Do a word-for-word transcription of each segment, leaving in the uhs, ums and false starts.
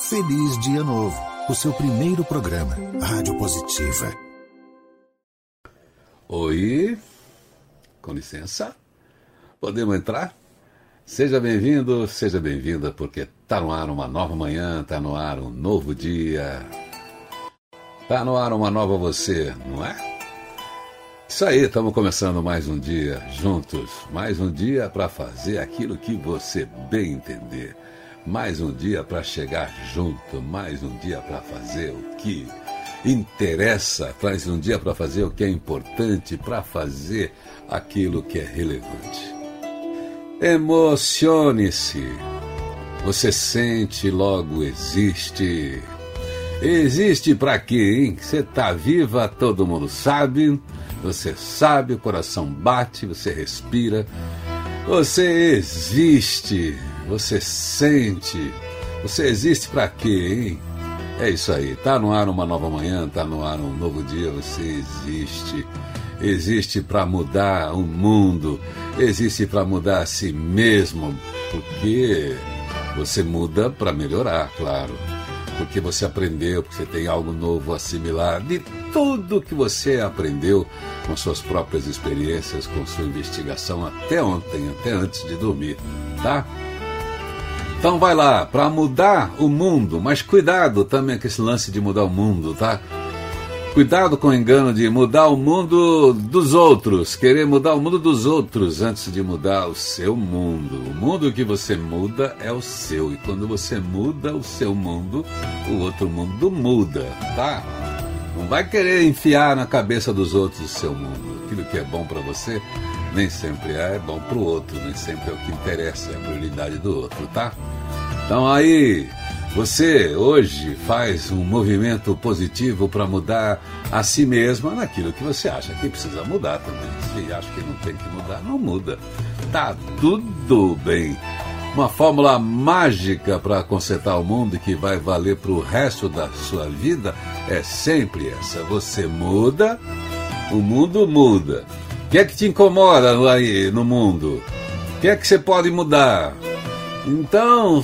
Feliz Dia Novo, o seu primeiro programa, Rádio Positiva. Oi, com licença, podemos entrar? Seja bem-vindo, seja bem-vinda, porque tá no ar uma nova manhã, tá no ar um novo dia, tá no ar uma nova você, não é? Isso aí, estamos começando mais um dia juntos, mais um dia para fazer aquilo que você bem entender, mais um dia para chegar junto, mais um dia para fazer o que interessa, mais um dia para fazer o que é importante, para fazer aquilo que é relevante. Emocione-se, você sente, logo existe. Existe para quê, hein? Você tá viva, todo mundo sabe. Você sabe, o coração bate, você respira. Você existe, você sente. Você existe para quê, hein? É isso aí, tá no ar uma nova manhã, tá no ar um novo dia, você existe. Existe para mudar o mundo, existe para mudar a si mesmo, porque você muda para melhorar, claro. Porque você aprendeu, porque você tem algo novo a assimilar de tudo que você aprendeu com suas próprias experiências, com sua investigação até ontem, até antes de dormir, tá? Então vai lá, para mudar o mundo, mas cuidado também com esse lance de mudar o mundo, tá? Cuidado com o engano de mudar o mundo dos outros, querer mudar o mundo dos outros antes de mudar o seu mundo. O mundo que você muda é o seu, e quando você muda o seu mundo, o outro mundo muda, tá? Não vai querer enfiar na cabeça dos outros o seu mundo. Aquilo que é bom para você nem sempre é bom para o outro, nem sempre é o que interessa, é a prioridade do outro, tá? Então aí, você hoje faz um movimento positivo para mudar a si mesma naquilo que você acha que precisa mudar também. Se acha que não tem que mudar, não muda. Tá tudo bem. Uma fórmula mágica para consertar o mundo e que vai valer para o resto da sua vida é sempre essa. Você muda, o mundo muda. O que é que te incomoda aí no mundo? O que é que você pode mudar? Então,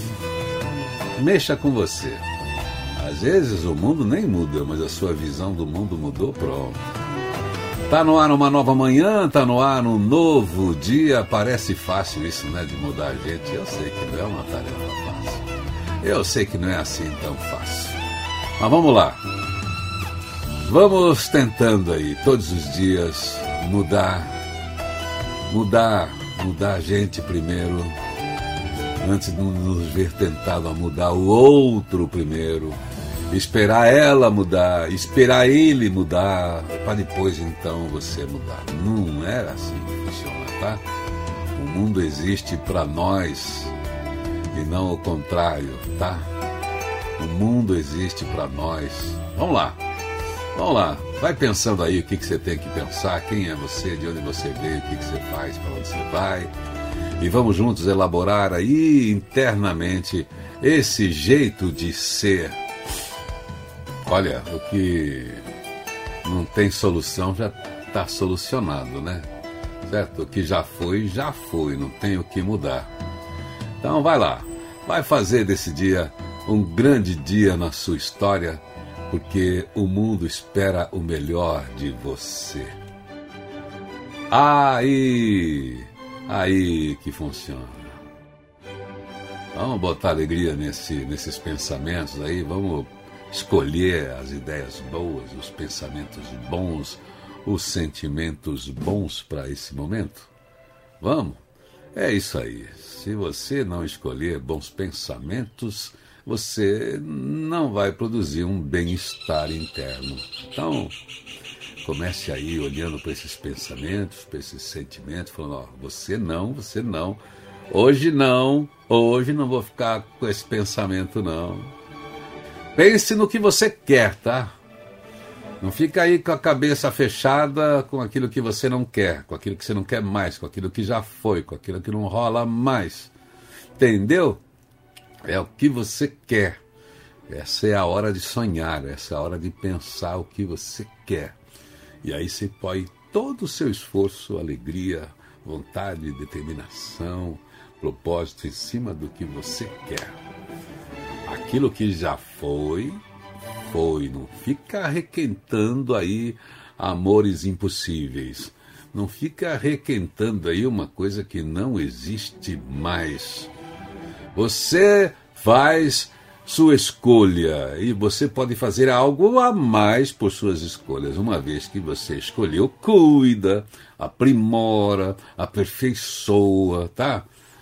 mexa com você. Às vezes o mundo nem muda, mas a sua visão do mundo mudou, pronto. Tá no ar uma nova manhã, tá no ar um novo dia. Parece fácil isso, né, de mudar a gente. Eu sei que não é uma tarefa fácil. Eu sei que não é assim tão fácil. Mas vamos lá. Vamos tentando aí, todos os dias, mudar, mudar, mudar a gente primeiro, antes de nos ver tentado a mudar o outro primeiro, esperar ela mudar, esperar ele mudar, para depois então você mudar. Não é assim que funciona, tá? O mundo existe para nós e não o contrário, tá? O mundo existe para nós. Vamos lá, vamos lá. Vai pensando aí o que, que você tem que pensar, quem é você, de onde você veio, o que, que você faz, para onde você vai. E vamos juntos elaborar aí internamente esse jeito de ser. Olha, o que não tem solução já está solucionado, né? Certo? O que já foi, já foi, não tem o que mudar. Então vai lá, vai fazer desse dia um grande dia na sua história, porque o mundo espera o melhor de você. Aí... Aí que funciona. Vamos botar alegria nesse, nesses pensamentos aí, vamos escolher as ideias boas, os pensamentos bons, os sentimentos bons para esse momento. Vamos? É isso aí. Se você não escolher bons pensamentos, você não vai produzir um bem-estar interno. Então, comece aí olhando para esses pensamentos, para esses sentimentos, falando, ó, você não, você não, hoje não, hoje não vou ficar com esse pensamento não. Pense no que você quer, tá? Não fica aí com a cabeça fechada com aquilo que você não quer, com aquilo que você não quer mais, com aquilo que já foi, com aquilo que não rola mais. Entendeu? É o que você quer. Essa é a hora de sonhar, essa é a hora de pensar o que você quer. E aí você põe todo o seu esforço, alegria, vontade, determinação, propósito em cima do que você quer. Aquilo que já foi, foi. Não fica requentando aí amores impossíveis. Não fica requentando aí uma coisa que não existe mais. Você faz sua escolha e você pode fazer algo a mais por suas escolhas. Uma vez que você escolheu, cuida, aprimora, aperfeiçoa, tá?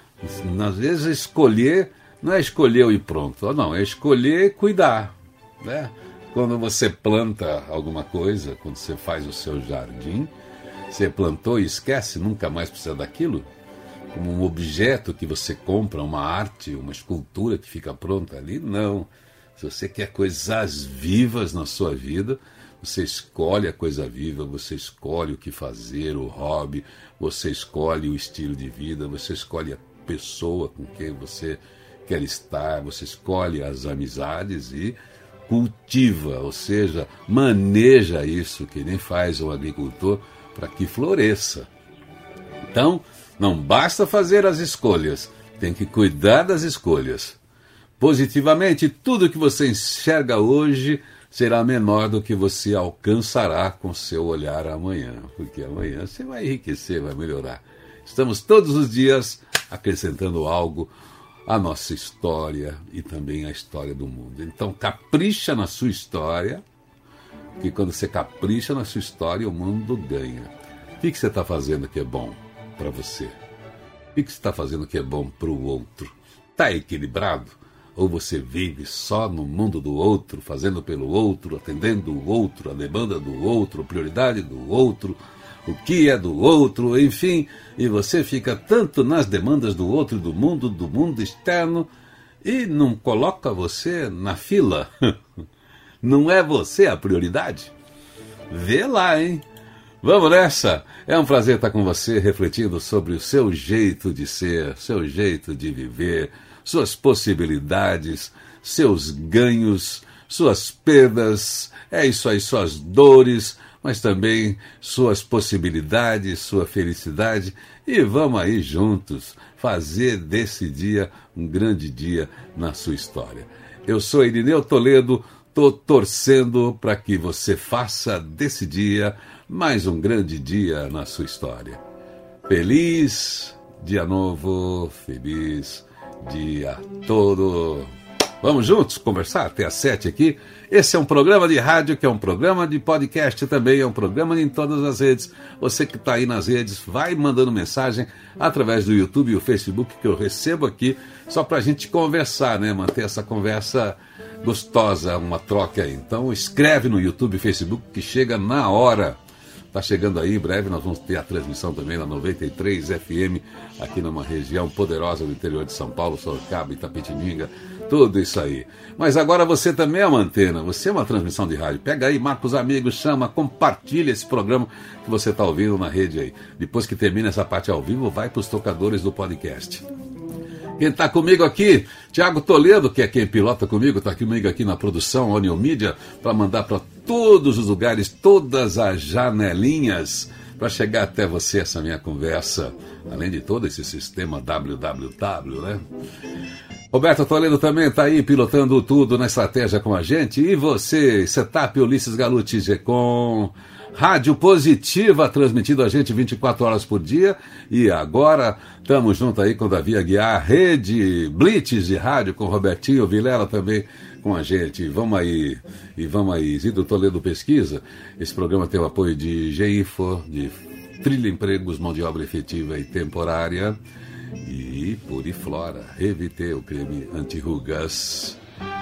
Às vezes escolher não é escolher e pronto, não, é escolher e cuidar, né? Quando você planta alguma coisa, quando você faz o seu jardim, você plantou e esquece, nunca mais precisa daquilo, como um objeto que você compra, uma arte, uma escultura que fica pronta ali, não. Se você quer coisas vivas na sua vida, você escolhe a coisa viva, você escolhe o que fazer, o hobby, você escolhe o estilo de vida, você escolhe a pessoa com quem você quer estar, você escolhe as amizades e cultiva, ou seja, maneja isso, que nem faz o agricultor, para que floresça. Então, não basta fazer as escolhas, tem que cuidar das escolhas. Positivamente, tudo que você enxerga hoje será menor do que você alcançará com seu olhar amanhã, porque amanhã você vai enriquecer, vai melhorar. Estamos todos os dias acrescentando algo à nossa história e também à história do mundo. Então, capricha na sua história, porque quando você capricha na sua história, o mundo ganha. O que você está fazendo que é bom para você? O que você está fazendo que é bom para o outro? Está equilibrado? Ou você vive só no mundo do outro, fazendo pelo outro, atendendo o outro, a demanda do outro, a prioridade do outro, o que é do outro, enfim, e você fica tanto nas demandas do outro, do mundo, do mundo externo, e não coloca você na fila? Não é você a prioridade? Vê lá, hein? Vamos nessa! É um prazer estar com você, refletindo sobre o seu jeito de ser, seu jeito de viver, suas possibilidades, seus ganhos, suas perdas, é isso aí, suas dores, mas também suas possibilidades, sua felicidade. E vamos aí juntos fazer desse dia um grande dia na sua história. Eu sou Irineu Toledo, estou torcendo para que você faça desse dia mais um grande dia na sua história. Feliz dia novo, feliz dia todo. Vamos juntos conversar até às sete aqui. Esse é um programa de rádio, que é um programa de podcast também, é um programa em todas as redes. Você que está aí nas redes, vai mandando mensagem através do YouTube e o Facebook, que eu recebo aqui, só para a gente conversar, né? Manter essa conversa gostosa, uma troca aí. Então escreve no YouTube e Facebook, que chega na hora. Está chegando aí, em breve nós vamos ter a transmissão também na noventa e três F M, aqui numa região poderosa do interior de São Paulo, Sorocaba, Itapetininga, tudo isso aí. Mas agora você também é uma antena, você é uma transmissão de rádio. Pega aí, marca os amigos, chama, compartilha esse programa que você está ouvindo na rede aí. Depois que termina essa parte ao vivo, vai para os tocadores do podcast. Quem está comigo aqui, Tiago Toledo, que é quem pilota comigo, está comigo aqui na produção Onion Media, para mandar para todos os lugares, todas as janelinhas, para chegar até você essa minha conversa, além de todo esse sistema W W W, né? Roberto Toledo também está aí pilotando tudo na estratégia com a gente. E você, Setup Ulisses Galuti Gecom, Rádio Positiva, transmitindo a gente vinte e quatro horas por dia. E agora estamos juntos aí com o Davi Aguiar, Rede Blitz de rádio, com o Robertinho Vilela também com a gente. Vamos aí, e vamos aí. Isidro Toledo Pesquisa. Esse programa tem o apoio de G-Info, de Trilha Empregos, Mão de Obra Efetiva e Temporária. E Puriflora, Revite, o creme anti-rugas,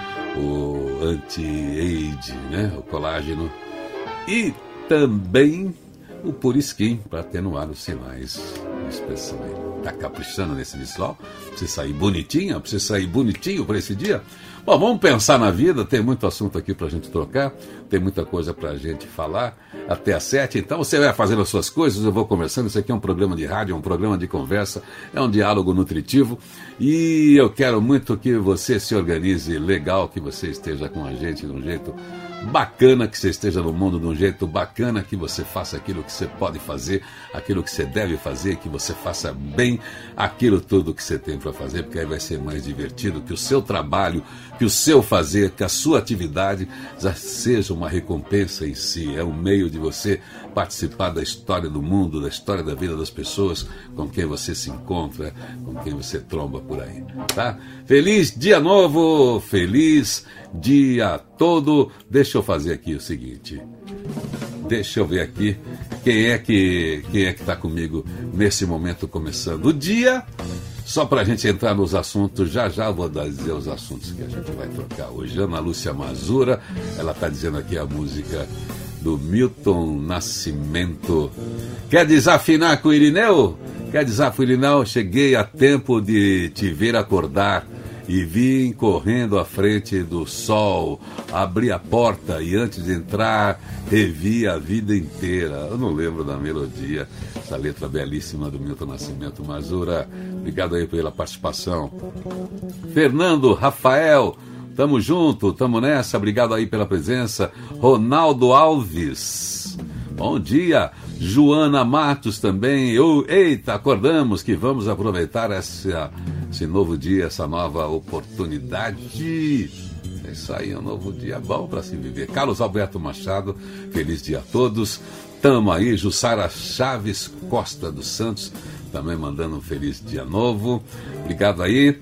o anti-age, né? O colágeno. E também o Puriskin, para atenuar os sinais de expressão. Tá caprichando nesse visual? Pra você sair bonitinha? Pra você sair bonitinho para esse dia? Bom, vamos pensar na vida, tem muito assunto aqui pra gente trocar, tem muita coisa pra gente falar, até às sete, então você vai fazendo as suas coisas, eu vou conversando, isso aqui é um programa de rádio, é um programa de conversa, é um diálogo nutritivo, e eu quero muito que você se organize legal, que você esteja com a gente de um jeito bacana que você esteja no mundo de um jeito bacana, que você faça aquilo que você pode fazer, aquilo que você deve fazer, que você faça bem aquilo tudo que você tem para fazer, porque aí vai ser mais divertido, que o seu trabalho, que o seu fazer, que a sua atividade já seja uma recompensa em si, é um meio de você participar da história do mundo, da história da vida das pessoas com quem você se encontra, com quem você tromba por aí, tá? Feliz dia novo, feliz dia todo. Deixa eu fazer aqui o seguinte, deixa eu ver aqui quem é que quem é que está comigo nesse momento começando o dia, só para a gente entrar nos assuntos. Já já vou dizer os assuntos que a gente vai trocar hoje. Ana Lúcia Mazura, ela está dizendo aqui a música do Milton Nascimento. Quer desafinar com o Irineu? Quer desafinar com o Irineu? Cheguei a tempo de te ver acordar e vim correndo à frente do sol, abri a porta e antes de entrar revi a vida inteira. Eu não lembro da melodia, essa letra belíssima do Milton Nascimento. Mazura, obrigado aí pela participação. Fernando Rafael, tamo junto, tamo nessa, obrigado aí pela presença. Ronaldo Alves, bom dia. Joana Matos também. Eu, eita, acordamos que vamos aproveitar essa, esse novo dia, essa nova oportunidade. É isso aí, é um novo dia bom para se viver. Carlos Alberto Machado, feliz dia a todos. Tamo aí. Jussara Chaves Costa dos Santos também mandando um feliz dia novo. Obrigado aí.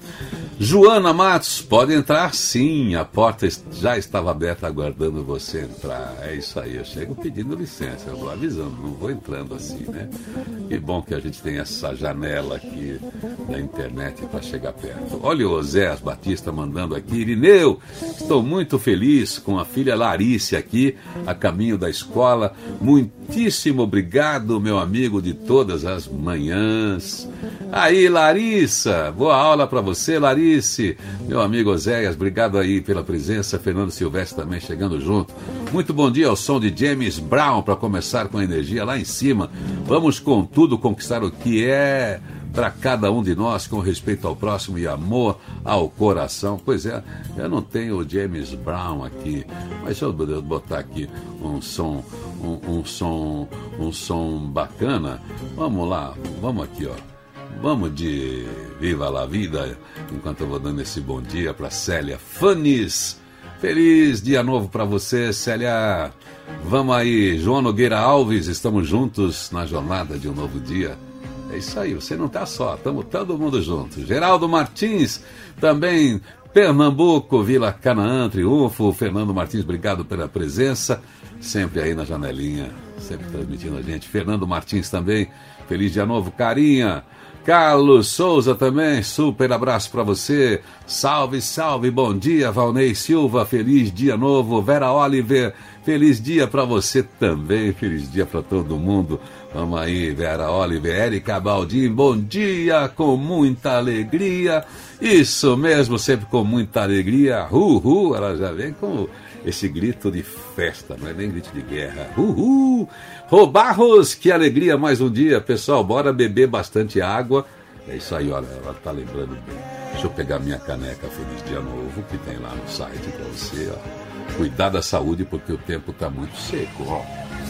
Joana Matos, pode entrar sim, a porta já estava aberta aguardando você entrar. É isso aí, eu chego pedindo licença, eu vou avisando, não vou entrando assim, né? Que bom que a gente tem essa janela aqui da internet para chegar perto. Olha o Oséias Batista mandando aqui: Irineu, estou muito feliz com a filha Larissa aqui, a caminho da escola. Muitíssimo obrigado, meu amigo de todas as manhãs. Aí, Larissa, boa aula para você, Larissa. Meu amigo Oséias, obrigado aí pela presença. Fernando Silvestre também chegando junto. Muito bom dia ao som de James Brown, para começar com energia lá em cima. Vamos com tudo conquistar o que é para cada um de nós, com respeito ao próximo e amor ao coração. Pois é, eu não tenho o James Brown aqui, mas deixa eu botar aqui um som, um, um som, um som bacana. Vamos lá, vamos aqui, ó. Vamos de Viva la Vida, enquanto eu vou dando esse bom dia para Célia Fanes. Feliz dia novo para você, Célia. Vamos aí, João Nogueira Alves, estamos juntos na jornada de um novo dia. É isso aí, você não está só, estamos todo mundo junto. Geraldo Martins, também Pernambuco, Vila Canaã, Triunfo. Fernando Martins, obrigado pela presença, sempre aí na janelinha, sempre transmitindo a gente. Fernando Martins também, feliz dia novo, Carinha. Carlos Souza também, super abraço para você. Salve, salve, bom dia, Valnei Silva, feliz dia novo. Vera Oliver, feliz dia para você também, feliz dia para todo mundo. Vamos aí, Vera Oliver. Érica Baldin, bom dia, com muita alegria. Isso mesmo, sempre com muita alegria. Uhul, ela já vem com esse grito de festa, não é nem grito de guerra. Uhul! Rô Barros, que alegria, mais um dia. Pessoal, bora beber bastante água. É isso aí, olha, ela tá lembrando bem. Deixa eu pegar minha caneca Feliz Dia Novo, que tem lá no site para você, ó. Cuidar da saúde, porque o tempo tá muito seco, ó.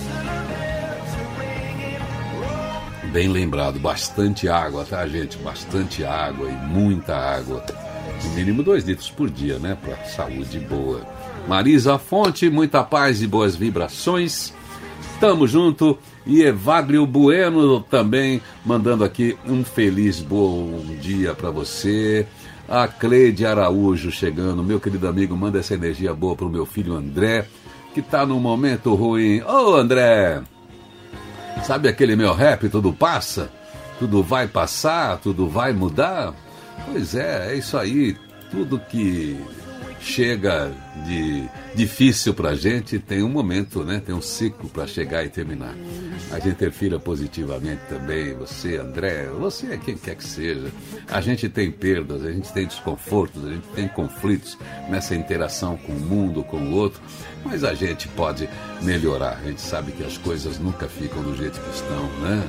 Bem lembrado, bastante água, tá, gente? Bastante água e muita água. No mínimo dois litros por dia, né? Pra saúde boa. Marisa Fonte, muita paz e boas vibrações. Tamo junto. E Evagrio Bueno também mandando aqui um feliz bom dia para você. A Cleide Araújo chegando. Meu querido amigo, manda essa energia boa pro meu filho André, que tá num momento ruim. Ô André, sabe aquele meu rap, tudo passa? Tudo vai passar, tudo vai mudar? Pois é, é isso aí. Tudo que chega de difícil pra gente tem um momento, né? Tem um ciclo para chegar e terminar. A gente interfira positivamente também, você, André, você, quem quer que seja. A gente tem perdas, a gente tem desconfortos, a gente tem conflitos nessa interação com o mundo, com o outro, mas a gente pode melhorar. A gente sabe que as coisas nunca ficam do jeito que estão, né?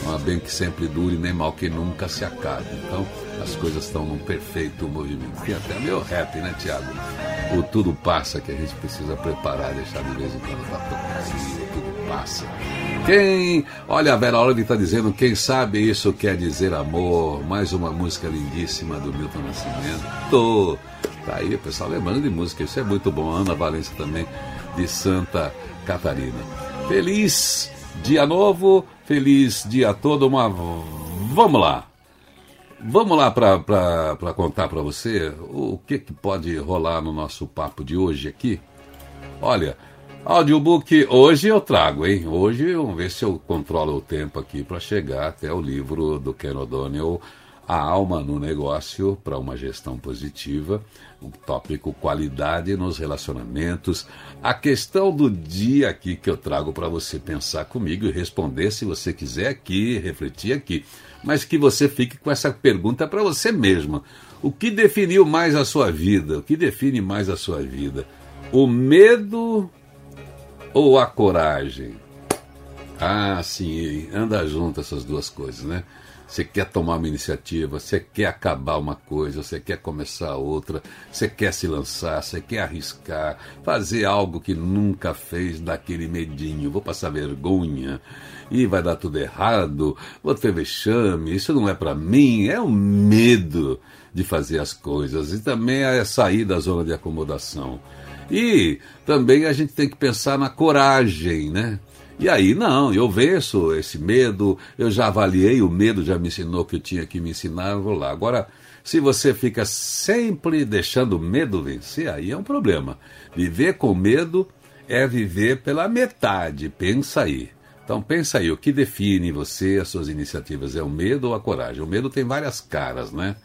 Não há bem que sempre dure, nem mal que nunca se acabe. Então, as coisas estão num perfeito movimento. Tem até meu rap, né, Tiago? O tudo passa, que a gente precisa preparar, deixar de vez em quando para tocar. O tudo passa. Quem... Olha, a Vera Olive está dizendo, quem sabe isso quer dizer amor. Mais uma música lindíssima do Milton Nascimento. Tá aí, o pessoal lembrando de música. Isso é muito bom. Ana Valença também, de Santa Catarina. Feliz dia novo, feliz dia todo. Uma... Vamos lá. Vamos lá para contar para você o que, que pode rolar no nosso papo de hoje aqui. Olha... Audiobook, hoje eu trago, hein? Hoje vamos ver se eu controlo o tempo aqui para chegar até o livro do Ken O'Donnell, A Alma no Negócio para uma Gestão Positiva, o tópico qualidade nos relacionamentos, a questão do dia aqui que eu trago para você pensar comigo e responder se você quiser aqui, refletir aqui, mas que você fique com essa pergunta para você mesma. O que definiu mais a sua vida? O que define mais a sua vida? O medo... ou a coragem? Ah, sim, anda junto essas duas coisas, né? Você quer tomar uma iniciativa, você quer acabar uma coisa, você quer começar outra, você quer se lançar, você quer arriscar, fazer algo que nunca fez, daquele medinho, vou passar vergonha e vai dar tudo errado, vou ter vexame, isso não é para mim, é o medo de fazer as coisas e também é sair da zona de acomodação. E também a gente tem que pensar na coragem, né? E aí, não, eu venço esse medo, eu já avaliei, o medo já me ensinou que eu tinha que me ensinar, eu vou lá. Agora, se você fica sempre deixando o medo vencer, aí é um problema. Viver com medo é viver pela metade, pensa aí. Então pensa aí, o que define você, as suas iniciativas, é o medo ou a coragem? O medo tem várias caras, né?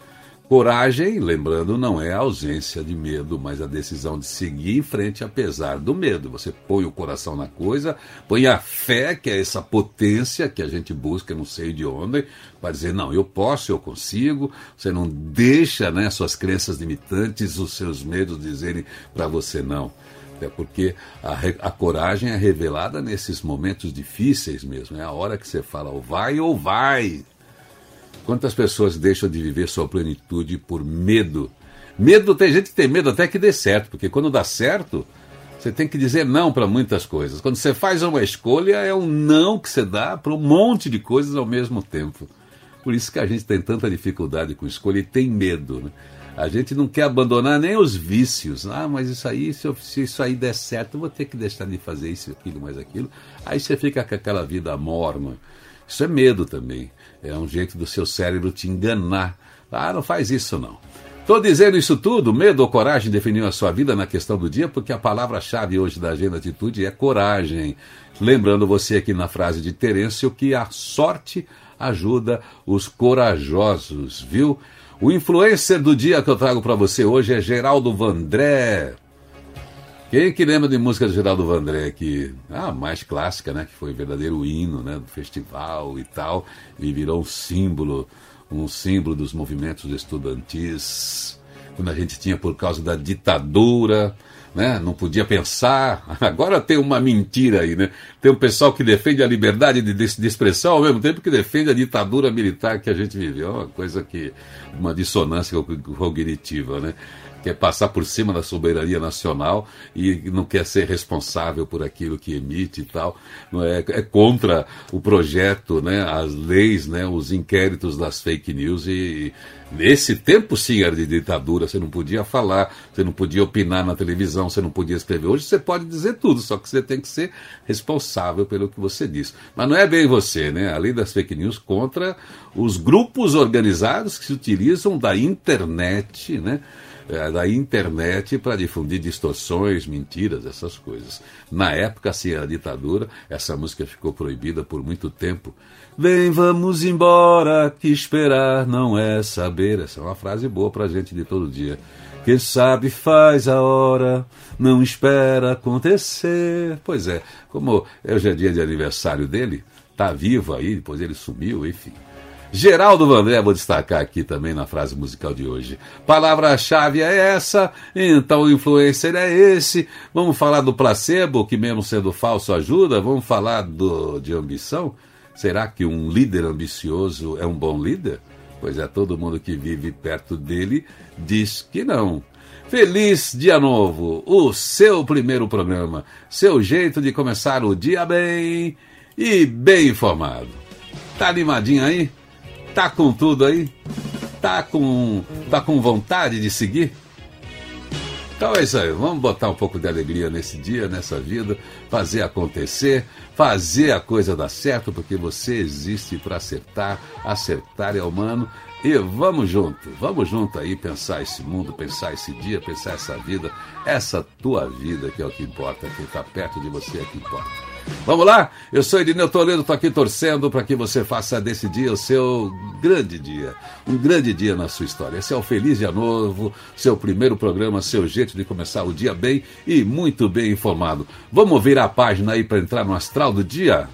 Coragem, lembrando, não é a ausência de medo, mas a decisão de seguir em frente apesar do medo. Você põe o coração na coisa, põe a fé, que é essa potência que a gente busca, não sei de onde, para dizer, não, eu posso, eu consigo. Você não deixa, né, suas crenças limitantes, os seus medos dizerem para você não. É porque a, a coragem é revelada nesses momentos difíceis mesmo. É a hora que você fala, ou vai ou vai. Quantas pessoas deixam de viver sua plenitude por medo? Medo, tem gente que tem medo até que dê certo, porque quando dá certo, você tem que dizer não para muitas coisas. Quando você faz uma escolha, é um não que você dá para um monte de coisas ao mesmo tempo. Por isso que a gente tem tanta dificuldade com escolha e tem medo, né? A gente não quer abandonar nem os vícios. Ah, mas isso aí, se, eu, se isso aí der certo, eu vou ter que deixar de fazer isso, aquilo, mais aquilo. Aí você fica com aquela vida morna. Isso é medo também. É um jeito do seu cérebro te enganar. Ah, não faz isso não. Estou dizendo isso tudo, medo ou coragem definiu a sua vida na questão do dia, porque a palavra-chave hoje da Agenda Atitude é coragem. Lembrando você aqui na frase de Terêncio que a sorte ajuda os corajosos, viu? O influencer do dia que eu trago para você hoje é Geraldo Vandré. Quem que lembra de música do Geraldo Vandré aqui? Ah, mais clássica, né? Que foi o verdadeiro hino, né, do festival e tal. E virou um símbolo, um símbolo dos movimentos estudantis. Quando a gente tinha por causa da ditadura, né? Não podia pensar. Agora tem uma mentira aí, né? Tem um pessoal que defende a liberdade de, de, de expressão ao mesmo tempo que defende a ditadura militar que a gente viveu. É uma coisa que... uma dissonância cognitiva, né? Quer passar por cima da soberania nacional e não quer ser responsável por aquilo que emite e tal. Não é, é contra o projeto, né, as leis, né, os inquéritos das fake news. E, e nesse tempo, sim, era de ditadura. Você não podia falar, você não podia opinar na televisão, você não podia escrever. Hoje você pode dizer tudo, só que você tem que ser responsável pelo que você diz. Mas não é bem você, né? Além das fake news, contra os grupos organizados que se utilizam da internet, né? da internet para difundir distorções, mentiras, essas coisas. Na época, assim, a ditadura, essa música ficou proibida por muito tempo. Vem, vamos embora, que esperar não é saber. Essa é uma frase boa pra gente de todo dia. Quem sabe faz a hora, não espera acontecer. Pois é, como hoje é dia de aniversário dele, tá vivo aí, depois ele sumiu, enfim. Geraldo Vandré, vou destacar aqui também na frase musical de hoje. Palavra-chave é essa, então o influencer é esse. Vamos falar do placebo, que mesmo sendo falso ajuda. Vamos falar do, de ambição. Será que um líder ambicioso é um bom líder? Pois é, todo mundo que vive perto dele diz que não. Feliz Dia Novo, o seu primeiro programa, seu jeito de começar o dia bem e bem informado. Tá animadinho aí? Tá com tudo aí? Tá com, tá com vontade de seguir? Então é isso aí, vamos botar um pouco de alegria nesse dia, nessa vida, fazer acontecer, fazer a coisa dar certo, porque você existe para acertar, acertar é humano, e vamos junto, vamos junto aí pensar esse mundo, pensar esse dia, pensar essa vida, essa tua vida que é o que importa, quem está perto de você é que importa. Vamos lá? Eu sou Irineu Toledo, estou aqui torcendo para que você faça desse dia o seu grande dia, um grande dia na sua história. Esse é o Feliz Dia Novo, seu primeiro programa, seu jeito de começar o dia bem e muito bem informado. Vamos virar a página aí para entrar no astral do dia?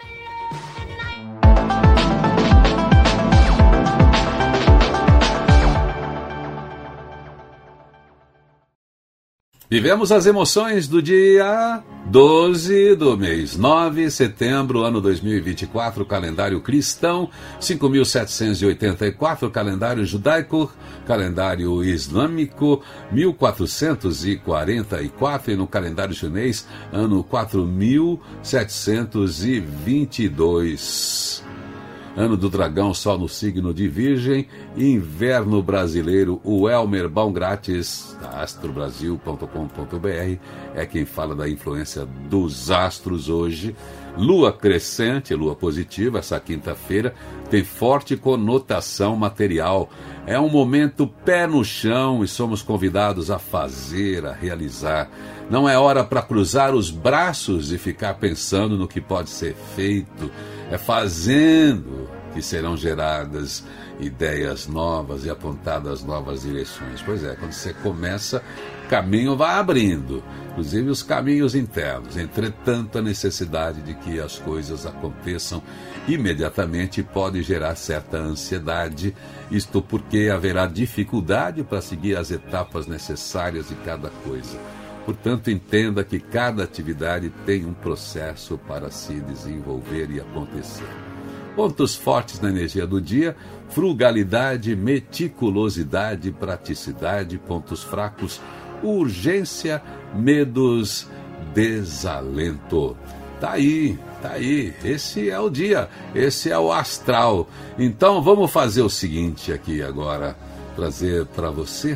Vivemos as emoções do dia doze do mês nove de setembro, ano dois mil e vinte e quatro, calendário cristão, cinco mil setecentos e oitenta e quatro, calendário judaico, calendário islâmico, mil quatrocentos e quarenta e quatro, e no calendário chinês, ano quatro mil setecentos e vinte e dois. Ano do dragão, sol no signo de Virgem, inverno brasileiro. O Elmer Baumgratz, da astro brasil ponto com ponto b r, é quem fala da influência dos astros hoje. Lua crescente, lua positiva, essa quinta-feira, tem forte conotação material. É um momento pé no chão e somos convidados a fazer, a realizar. Não é hora para cruzar os braços e ficar pensando no que pode ser feito. É fazendo que serão geradas ideias novas e apontadas novas direções. Pois é, quando você começa, o caminho vai abrindo, inclusive os caminhos internos. Entretanto, a necessidade de que as coisas aconteçam imediatamente pode gerar certa ansiedade, isto porque haverá dificuldade para seguir as etapas necessárias de cada coisa. Portanto, entenda que cada atividade tem um processo para se desenvolver e acontecer. Pontos fortes na energia do dia: frugalidade, meticulosidade, praticidade. Pontos fracos: urgência, medos, desalento. Tá aí, tá aí. Esse é o dia, esse é o astral. Então vamos fazer o seguinte aqui agora, trazer para você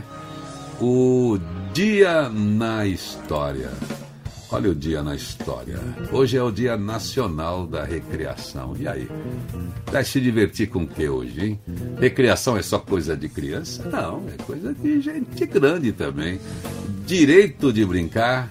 o Dia na História. Olha o Dia na História. Hoje é o Dia Nacional da Recreação. E aí? Vai se divertir com o que hoje, hein? Recreação é só coisa de criança? Não, é coisa de gente grande também. Direito de brincar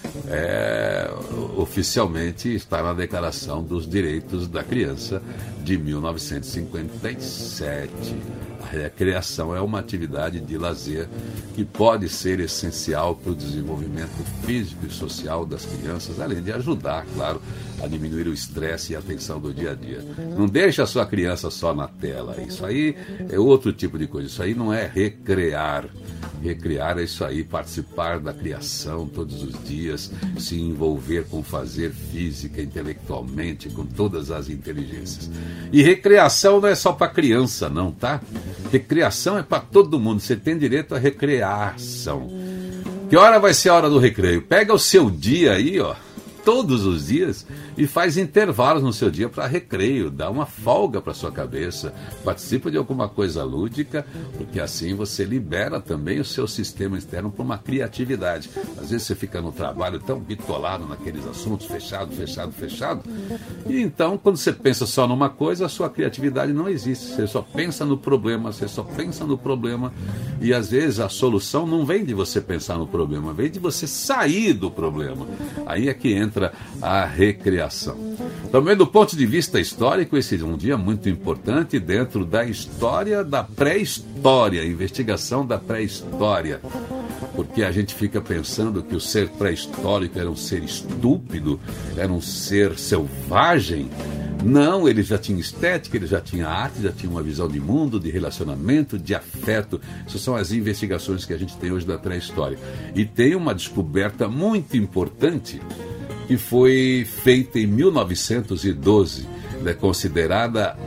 é, oficialmente está na Declaração dos Direitos da Criança de mil novecentos e cinquenta e sete. A recreação é uma atividade de lazer que pode ser essencial para o desenvolvimento físico e social das crianças, além de ajudar, claro, a diminuir o estresse e a tensão do dia a dia. Não deixa a sua criança só na tela. Isso aí é outro tipo de coisa. Isso aí não é recrear. Recrear é isso aí, participar da criação todos os dias, se envolver com fazer física, intelectualmente, com todas as inteligências. E recreação não é só para criança, não, tá? Recreação é para todo mundo. Você tem direito à recreação. Que hora vai ser a hora do recreio? Pega o seu dia aí, ó, todos os dias, e faz intervalos no seu dia para recreio, dá uma folga para sua cabeça, participa de alguma coisa lúdica, porque assim você libera também o seu sistema externo para uma criatividade. Às vezes você fica no trabalho tão bitolado naqueles assuntos, fechado, fechado, fechado, e então quando você pensa só numa coisa, a sua criatividade não existe, você só pensa no problema, você só pensa no problema, e às vezes a solução não vem de você pensar no problema, vem de você sair do problema. Aí é que entra a recreação. Também do ponto de vista histórico, esse é um dia muito importante dentro da história da pré-história, investigação da pré-história, porque a gente fica pensando que o ser pré-histórico era um ser estúpido, era um ser selvagem. Não, ele já tinha estética, ele já tinha arte, já tinha uma visão de mundo, de relacionamento, de afeto. Essas são as investigações que a gente tem hoje da pré-história. E tem uma descoberta muito importante que foi feita em mil novecentos e doze, Ela é considerada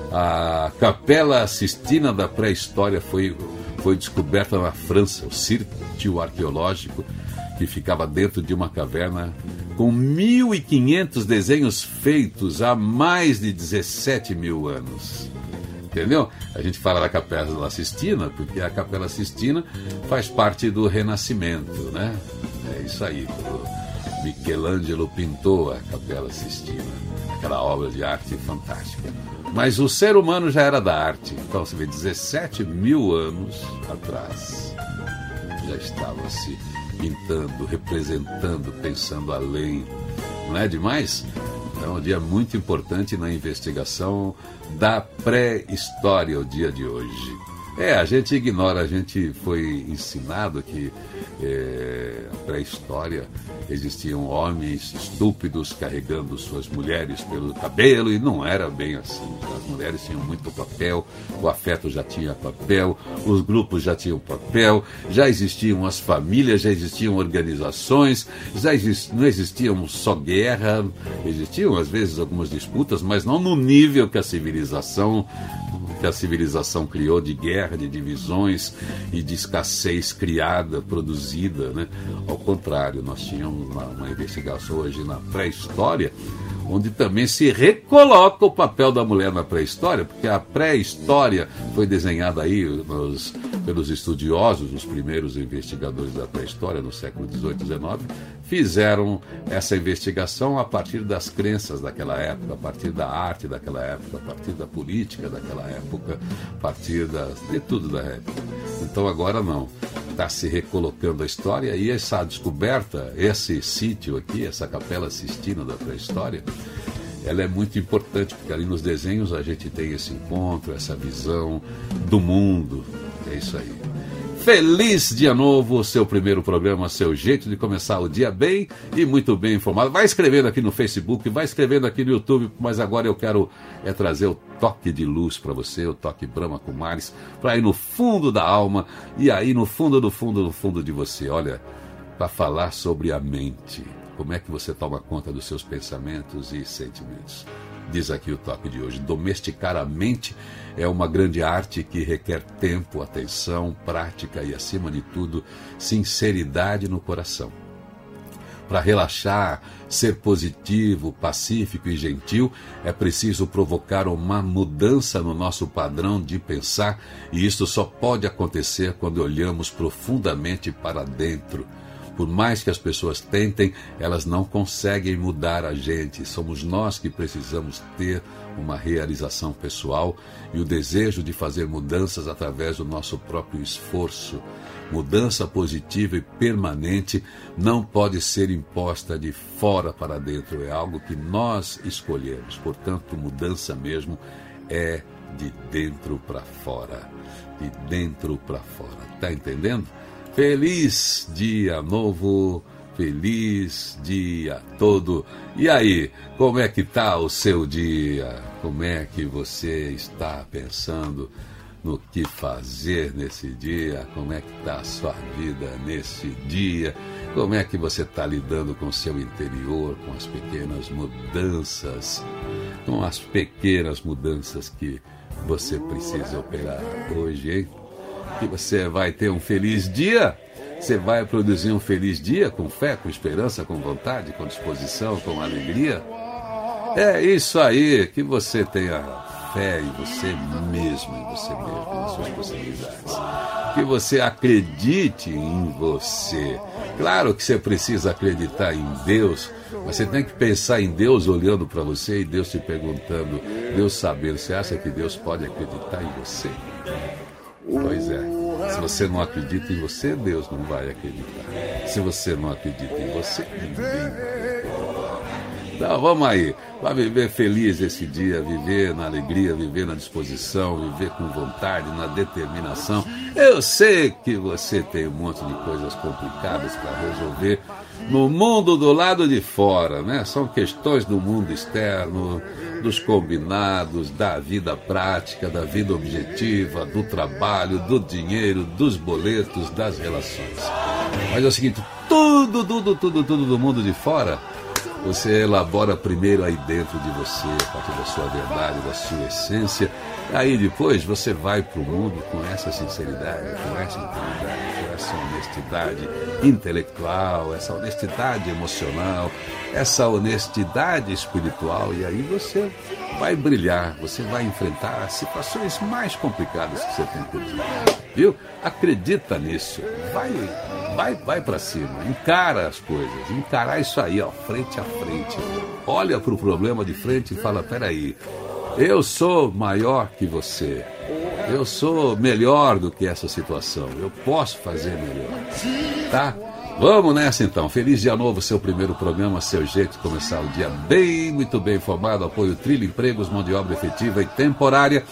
a Capela Sistina da pré-história, foi, foi descoberta na França, o sítio arqueológico que ficava dentro de uma caverna com mil e quinhentos desenhos feitos há mais de dezessete mil anos. Entendeu? A gente fala da Capela Sistina porque a Capela Sistina faz parte do Renascimento, né? É isso aí. O Michelangelo pintou a Capela Sistina, aquela obra de arte fantástica. Mas o ser humano já era da arte. Então você vê, dezessete mil anos atrás já estava se pintando, representando, pensando além. Não é demais? Então é um dia muito importante na investigação da pré-história, o dia de hoje. É, a gente ignora, a gente foi ensinado que é, a pré-história existiam homens estúpidos carregando suas mulheres pelo cabelo, e não era bem assim. As mulheres tinham muito papel, o afeto já tinha papel, os grupos já tinham papel, já existiam as famílias, já existiam organizações, já exist, não existiam só guerra, existiam às vezes algumas disputas, mas não no nível que a civilização que a civilização criou, de guerra, de divisões e de escassez criada, produzida, né? Ao contrário, nós tínhamos uma, uma investigação hoje na pré-história, onde também se recoloca o papel da mulher na pré-história, porque a pré-história foi desenhada aí nos, pelos estudiosos, os primeiros investigadores da pré-história no século dezoito, dezenove, fizeram essa investigação a partir das crenças daquela época, a partir da arte daquela época, a partir da política daquela época, a partir das, de tudo da época. Então agora não, está se recolocando a história, e essa descoberta, esse sítio aqui, essa Capela Sistina da pré-história, ela é muito importante, porque ali nos desenhos a gente tem esse encontro, essa visão do mundo. É isso aí. Feliz dia novo, seu primeiro programa, seu jeito de começar o dia bem e muito bem informado. Vai escrevendo aqui no Facebook, vai escrevendo aqui no YouTube, mas agora eu quero é trazer o toque de luz para você, o toque Brahma Kumaris, para ir no fundo da alma e aí no fundo do fundo do fundo de você, olha, para falar sobre a mente. Como é que você toma conta dos seus pensamentos e sentimentos? Diz aqui o toque de hoje: domesticar a mente é uma grande arte que requer tempo, atenção, prática e, acima de tudo, sinceridade no coração. Para relaxar, ser positivo, pacífico e gentil, é preciso provocar uma mudança no nosso padrão de pensar, e isso só pode acontecer quando olhamos profundamente para dentro. Por mais que as pessoas tentem, elas não conseguem mudar a gente. Somos nós que precisamos ter uma realização pessoal e o desejo de fazer mudanças através do nosso próprio esforço. Mudança positiva e permanente não pode ser imposta de fora para dentro. É algo que nós escolhemos. Portanto, mudança mesmo é de dentro para fora. De dentro para fora. Tá entendendo? Feliz dia novo, feliz dia todo. E aí, como é que tá o seu dia? Como é que você está pensando no que fazer nesse dia? Como é que está a sua vida nesse dia? Como é que você está lidando com o seu interior, com as pequenas mudanças, com as pequenas mudanças que você precisa operar hoje, hein? Que você vai ter um feliz dia, você vai produzir um feliz dia com fé, com esperança, com vontade, com disposição, com alegria. É isso aí, que você tenha fé em você mesmo, em você mesmo, nas suas possibilidades. Que você acredite em você. Claro que você precisa acreditar em Deus, mas você tem que pensar em Deus olhando para você e Deus te perguntando, Deus sabendo, você acha que Deus pode acreditar em você? Pois é, se você não acredita em você, Deus não vai acreditar. Se você não acredita em você, ninguém vai acreditar. Então vamos aí, vai viver feliz esse dia, viver na alegria, viver na disposição, viver com vontade, na determinação. Eu sei que você tem um monte de coisas complicadas para resolver no mundo do lado de fora, né? São questões do mundo externo, dos combinados, da vida prática, da vida objetiva, do trabalho, do dinheiro, dos boletos, das relações. Mas é o seguinte, tudo, tudo, tudo, tudo do mundo de fora você elabora primeiro aí dentro de você, a partir da sua verdade, da sua essência. Aí depois você vai para o mundo com essa sinceridade, com essa integridade, com essa honestidade intelectual, essa honestidade emocional, essa honestidade espiritual. E aí você vai brilhar, você vai enfrentar as situações mais complicadas que você tem por dia. Viu? Acredita nisso. Vai, vai, vai para cima. Encara as coisas. Encarar isso aí, ó, frente a frente. Olha para o problema de frente e fala, peraí, eu sou maior que você. Eu sou melhor do que essa situação. Eu posso fazer melhor. Tá? Vamos nessa então. Feliz dia novo, seu primeiro programa, seu jeito de começar o dia bem, muito bem informado. Apoio Trilha Empregos, mão de obra efetiva e temporária.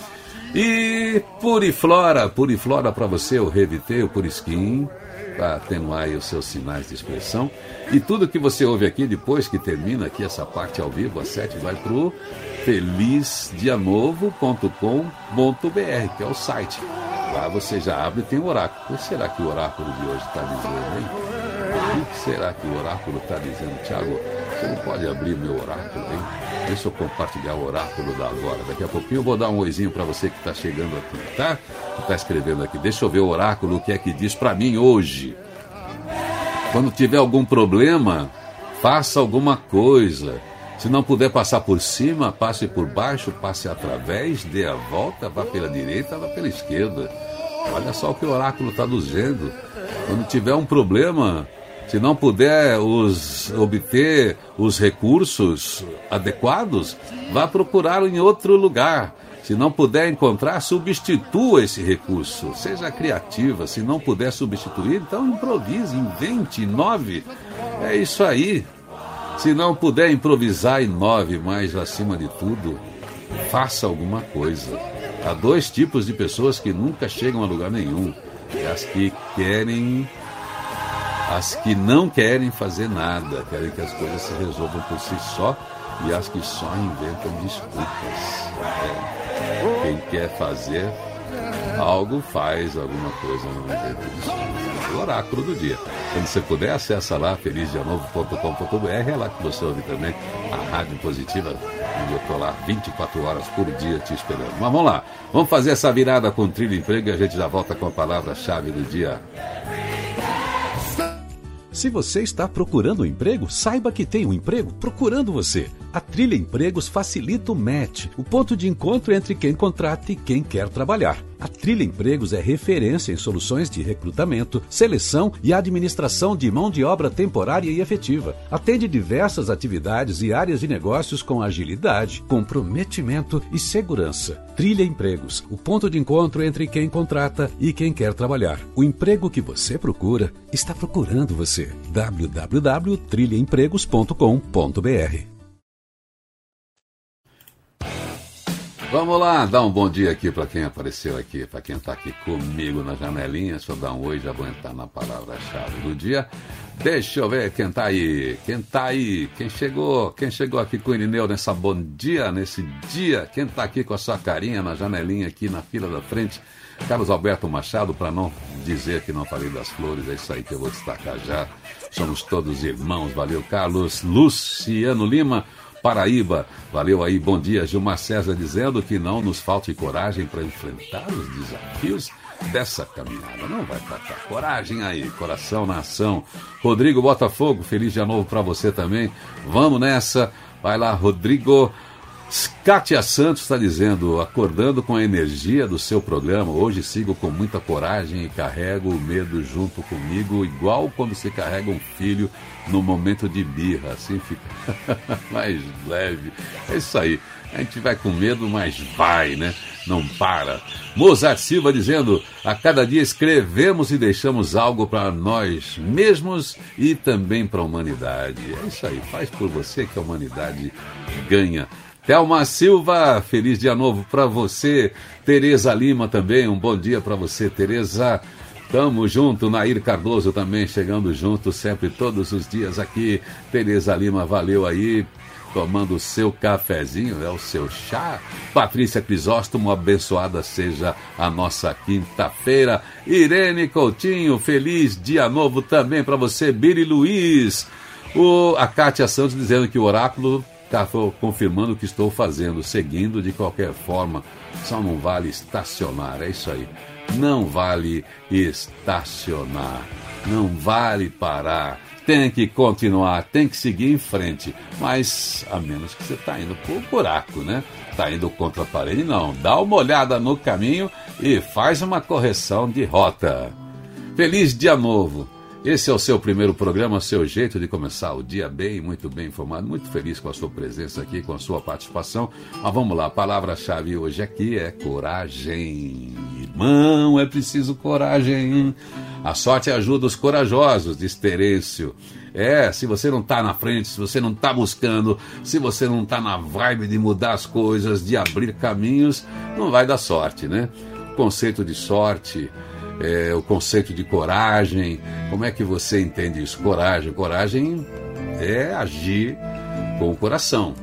E Puriflora, Puriflora para você, o Revitê, o Puriskin, para atenuar aí os seus sinais de expressão. E tudo que você ouve aqui, depois que termina aqui essa parte ao vivo, às sete, vai para o feliz dia novo ponto com ponto b r, que é o site. Lá você já abre e tem o oráculo. O que será que o oráculo de hoje está dizendo, hein? O que será que o oráculo está dizendo? Tiago, você não pode abrir meu oráculo, hein? Deixa eu compartilhar o oráculo da agora. Daqui a pouquinho eu vou dar um oizinho para você que está chegando aqui, tá? Que está escrevendo aqui. Deixa eu ver o oráculo, o que é que diz para mim hoje. Quando tiver algum problema, faça alguma coisa. Se não puder passar por cima, passe por baixo, passe através, dê a volta, vá pela direita, vá pela esquerda. Olha só o que o oráculo está dizendo. Quando tiver um problema, se não puder os, obter os recursos adequados, vá procurá-lo em outro lugar. Se não puder encontrar, substitua esse recurso. Seja criativa. Se não puder substituir, então improvise, invente, inove. É isso aí. Se não puder improvisar, inove, mas acima de tudo, faça alguma coisa. Há dois tipos de pessoas que nunca chegam a lugar nenhum. As que querem, as que não querem fazer nada, querem que as coisas se resolvam por si só, e as que só inventam desculpas. É. Quem quer fazer algo, faz alguma coisa, não inventa desculpas. O oráculo do dia. Quando você puder, acessa lá, feliz dia novo ponto com ponto b r, é lá que você ouve também a Rádio Positiva, onde eu estou lá vinte e quatro horas por dia te esperando. Mas vamos lá, vamos fazer essa virada com o Trilha Emprego e a gente já volta com a palavra-chave do dia. Se você está procurando um emprego, saiba que tem um emprego procurando você. A Trilha Empregos facilita o match, o ponto de encontro entre quem contrata e quem quer trabalhar. A Trilha Empregos é referência em soluções de recrutamento, seleção e administração de mão de obra temporária e efetiva. Atende diversas atividades e áreas de negócios com agilidade, comprometimento e segurança. Trilha Empregos, o ponto de encontro entre quem contrata e quem quer trabalhar. O emprego que você procura está procurando você. w w w ponto trilha empregos ponto com ponto b r. Vamos lá, dar um bom dia aqui para quem apareceu aqui, para quem está aqui comigo na janelinha. Deixa eu dar um oi, já vou entrar na palavra-chave do dia. Deixa eu ver quem está aí, quem está aí, quem chegou, quem chegou aqui com o Irineu nessa bom dia, nesse dia, quem está aqui com a sua carinha na janelinha aqui na fila da frente. Carlos Alberto Machado, para não dizer que não falei das flores, é isso aí que eu vou destacar já. Somos todos irmãos, valeu Carlos. Luciano Lima, Paraíba, valeu aí, bom dia. Gilmar César dizendo que não nos falte coragem para enfrentar os desafios dessa caminhada. Não vai faltar coragem aí, coração na ação. Rodrigo Botafogo, feliz dia novo para você também. Vamos nessa, vai lá Rodrigo. Kátia Santos está dizendo, acordando com a energia do seu programa, hoje sigo com muita coragem e carrego o medo junto comigo, igual quando se carrega um filho no momento de birra, assim fica mais leve. É isso aí, a gente vai com medo, mas vai, né? Não para. Mozart Silva dizendo, a cada dia escrevemos e deixamos algo para nós mesmos e também para a humanidade. É isso aí, faz por você que a humanidade ganha. Thelma Silva, feliz dia novo para você. Tereza Lima também, um bom dia para você, Tereza. Tamo junto. Nair Cardoso também chegando junto, sempre, todos os dias aqui. Tereza Lima, valeu aí, tomando o seu cafezinho, é o seu chá. Patrícia Crisóstomo, abençoada seja a nossa quinta-feira. Irene Coutinho, feliz dia novo também para você. Biri Luiz, O, a Kátia Santos dizendo que o oráculo está confirmando o que estou fazendo, seguindo de qualquer forma, só não vale estacionar, é isso aí. Não vale estacionar, não vale parar, tem que continuar, tem que seguir em frente, mas a menos que você está indo por buraco, né? Está indo contra a parede, não. Dá uma olhada no caminho e faz uma correção de rota. Feliz dia novo! Esse é o seu primeiro programa, seu jeito de começar o dia bem, muito bem informado, muito feliz com a sua presença aqui, com a sua participação. Mas vamos lá, a palavra-chave hoje aqui é coragem. Irmão, é preciso coragem. A sorte ajuda os corajosos, diz Terêncio. É, se você não está na frente, se você não está buscando, se você não está na vibe de mudar as coisas, de abrir caminhos, não vai dar sorte, né? O conceito de sorte... É, o conceito de coragem, como é que você entende isso? Coragem, coragem é agir com o coração.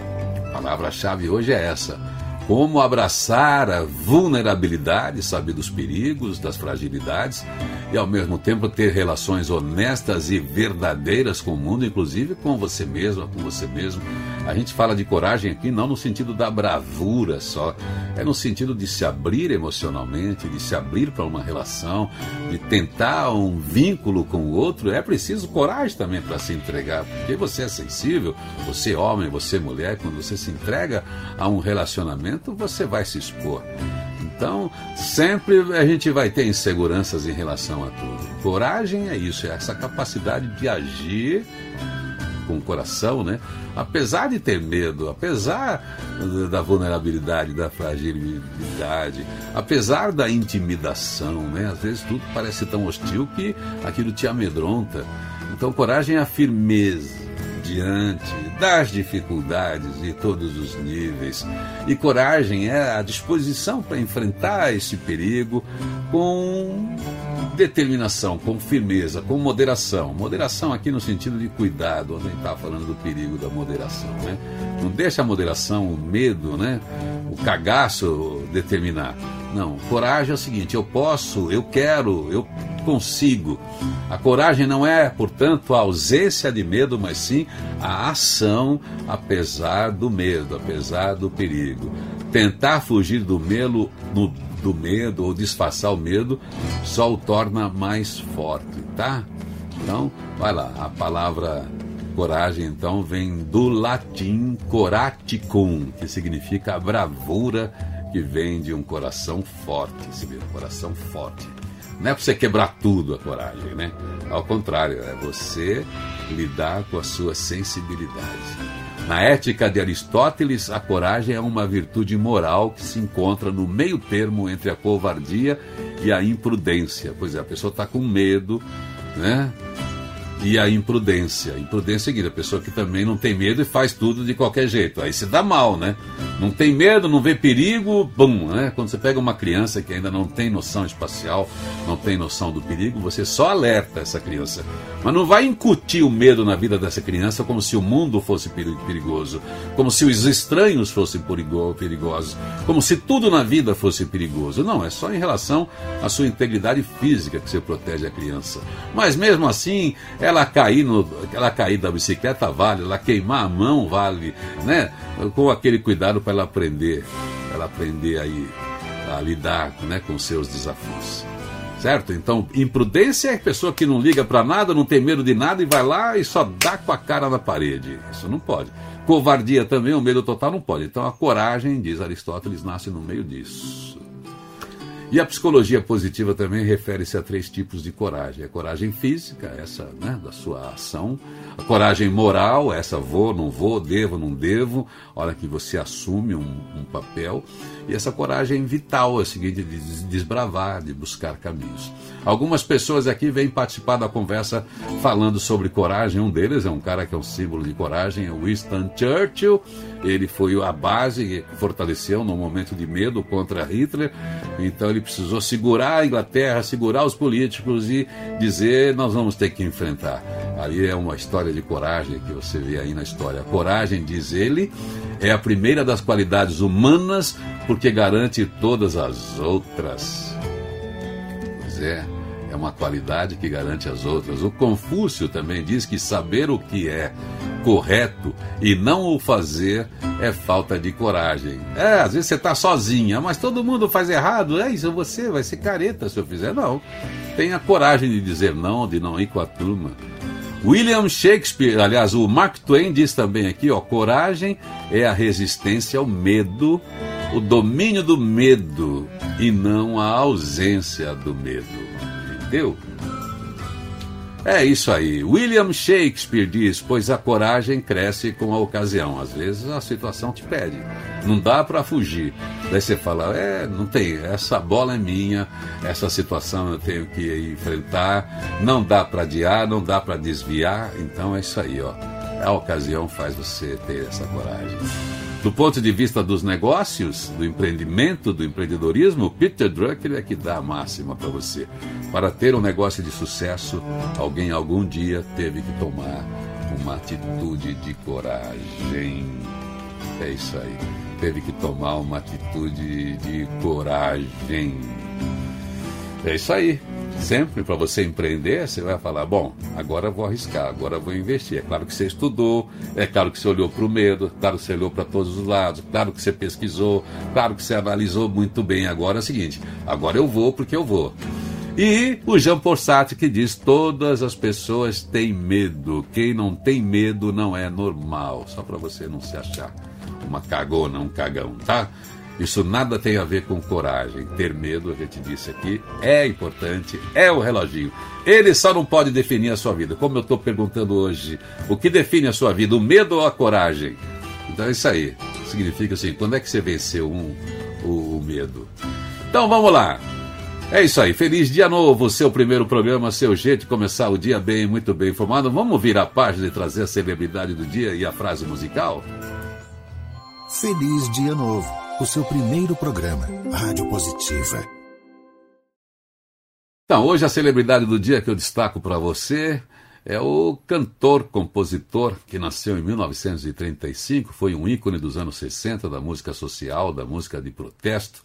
A palavra-chave hoje é essa. Como abraçar a vulnerabilidade, saber dos perigos, das fragilidades e ao mesmo tempo ter relações honestas e verdadeiras com o mundo, inclusive com você mesmo, com você mesmo. A gente fala de coragem aqui não no sentido da bravura só, é no sentido de se abrir emocionalmente, de se abrir para uma relação, de tentar um vínculo com o outro. É preciso coragem também para se entregar, porque você é sensível, você homem, você mulher, quando você se entrega a um relacionamento, você vai se expor. Então, sempre a gente vai ter inseguranças em relação a tudo. Coragem é isso, é essa capacidade de agir com o coração, né? Apesar de ter medo, apesar da vulnerabilidade, da fragilidade, apesar da intimidação, né? Às vezes tudo parece tão hostil que aquilo te amedronta. Então, coragem é a firmeza diante das dificuldades de todos os níveis. E coragem é a disposição para enfrentar esse perigo com determinação, com firmeza, com moderação. Moderação aqui no sentido de cuidado, onde a gente estava falando do perigo da moderação, né? Não deixa a moderação, o medo, né? O cagaço determinar. Não, coragem é o seguinte, eu posso, eu quero, eu consigo. A coragem não é, portanto, a ausência de medo, mas sim a ação apesar do medo, apesar do perigo. Tentar fugir do medo, no, do medo ou disfarçar o medo só o torna mais forte, tá? Então, vai lá, a palavra coragem, então, vem do latim coraticum, que significa bravura, que vem de um coração forte, se vê, um coração forte. Não é para você quebrar tudo a coragem, né? Ao contrário, é você lidar com a sua sensibilidade. Na ética de Aristóteles, a coragem é uma virtude moral que se encontra no meio termo entre a covardia e a imprudência. Pois é, a pessoa está com medo, né? E a imprudência. Imprudência é o seguinte, a pessoa que também não tem medo e faz tudo de qualquer jeito. Aí se dá mal, né? Não tem medo, não vê perigo, bum, né? Quando você pega uma criança que ainda não tem noção espacial, não tem noção do perigo, você só alerta essa criança. Mas não vai incutir o medo na vida dessa criança como se o mundo fosse perigoso, como se os estranhos fossem perigosos, como se tudo na vida fosse perigoso. Não, é só em relação à sua integridade física que você protege a criança. Mas mesmo assim, ela cair, no, ela cair da bicicleta vale, ela queimar a mão vale, né? Com aquele cuidado para ela aprender, para ela aprender aí a lidar, né, com seus desafios. Certo? Então, imprudência é a pessoa que não liga para nada, não tem medo de nada e vai lá e só dá com a cara na parede. Isso não pode. Covardia também, o medo total não pode. Então, a coragem, diz Aristóteles, nasce no meio disso. E a psicologia positiva também refere-se a três tipos de coragem. A coragem física, essa, né, da sua ação. A coragem moral, essa vou, não vou, devo, não devo, hora que você assume um, um papel. E essa coragem vital, é o seguinte, de desbravar, de buscar caminhos. Algumas pessoas aqui vêm participar da conversa falando sobre coragem. Um deles é um cara que é um símbolo de coragem, é Winston Churchill. Ele foi a base que fortaleceu no momento de medo contra Hitler. Então ele precisou segurar a Inglaterra, segurar os políticos e dizer, nós vamos ter que enfrentar. Ali é uma história de coragem que você vê aí na história. A coragem, diz ele, é a primeira das qualidades humanas porque garante todas as outras. Pois é, é é uma qualidade que garante as outras. O Confúcio também diz que saber o que é correto e não o fazer é falta de coragem. É, às vezes você está sozinha, mas todo mundo faz errado. É isso, você vai ser careta se eu fizer. Não, tenha coragem de dizer não, de não ir com a turma. William Shakespeare, aliás, o Mark Twain diz também aqui, ó, coragem é a resistência ao medo, o domínio do medo e não a ausência do medo. Entendeu? É isso aí. William Shakespeare diz, pois a coragem cresce com a ocasião. Às vezes a situação te pede. Não dá para fugir. Daí você fala, é, não tem, essa bola é minha, essa situação eu tenho que enfrentar, não dá para adiar, não dá para desviar. Então é isso aí, ó. A ocasião faz você ter essa coragem. Do ponto de vista dos negócios, do empreendimento, do empreendedorismo, Peter Drucker é que dá a máxima para você. Para ter um negócio de sucesso, alguém algum dia teve que tomar uma atitude de coragem. É isso aí. Teve que tomar uma atitude de coragem. É isso aí. Sempre para você empreender, você vai falar, bom, agora eu vou arriscar, agora eu vou investir. É claro que você estudou, é claro que você olhou para o medo, claro que você olhou para todos os lados, claro que você pesquisou, claro que você analisou muito bem. Agora é o seguinte, agora eu vou porque eu vou. E o Jean Paul Sartre que diz, todas as pessoas têm medo, quem não tem medo não é normal. Só para você não se achar uma cagona, um cagão, tá? Isso nada tem a ver com coragem. Ter medo, a gente disse aqui, é importante, é o reloginho. Ele só não pode definir a sua vida. Como eu estou perguntando hoje, o que define a sua vida, o medo ou a coragem? Então é isso aí. Significa assim, quando é que você venceu um, o, o medo? Então vamos lá. É isso aí. Feliz dia novo, seu primeiro programa, seu jeito de começar o dia bem, muito bem informado. Vamos virar a página e trazer a celebridade do dia e a frase musical? Feliz dia novo. O seu primeiro programa, Rádio Positiva. Então, hoje a celebridade do dia que eu destaco para você é o cantor, compositor, que nasceu em mil novecentos e trinta e cinco, foi um ícone dos anos sessenta da música social, da música de protesto,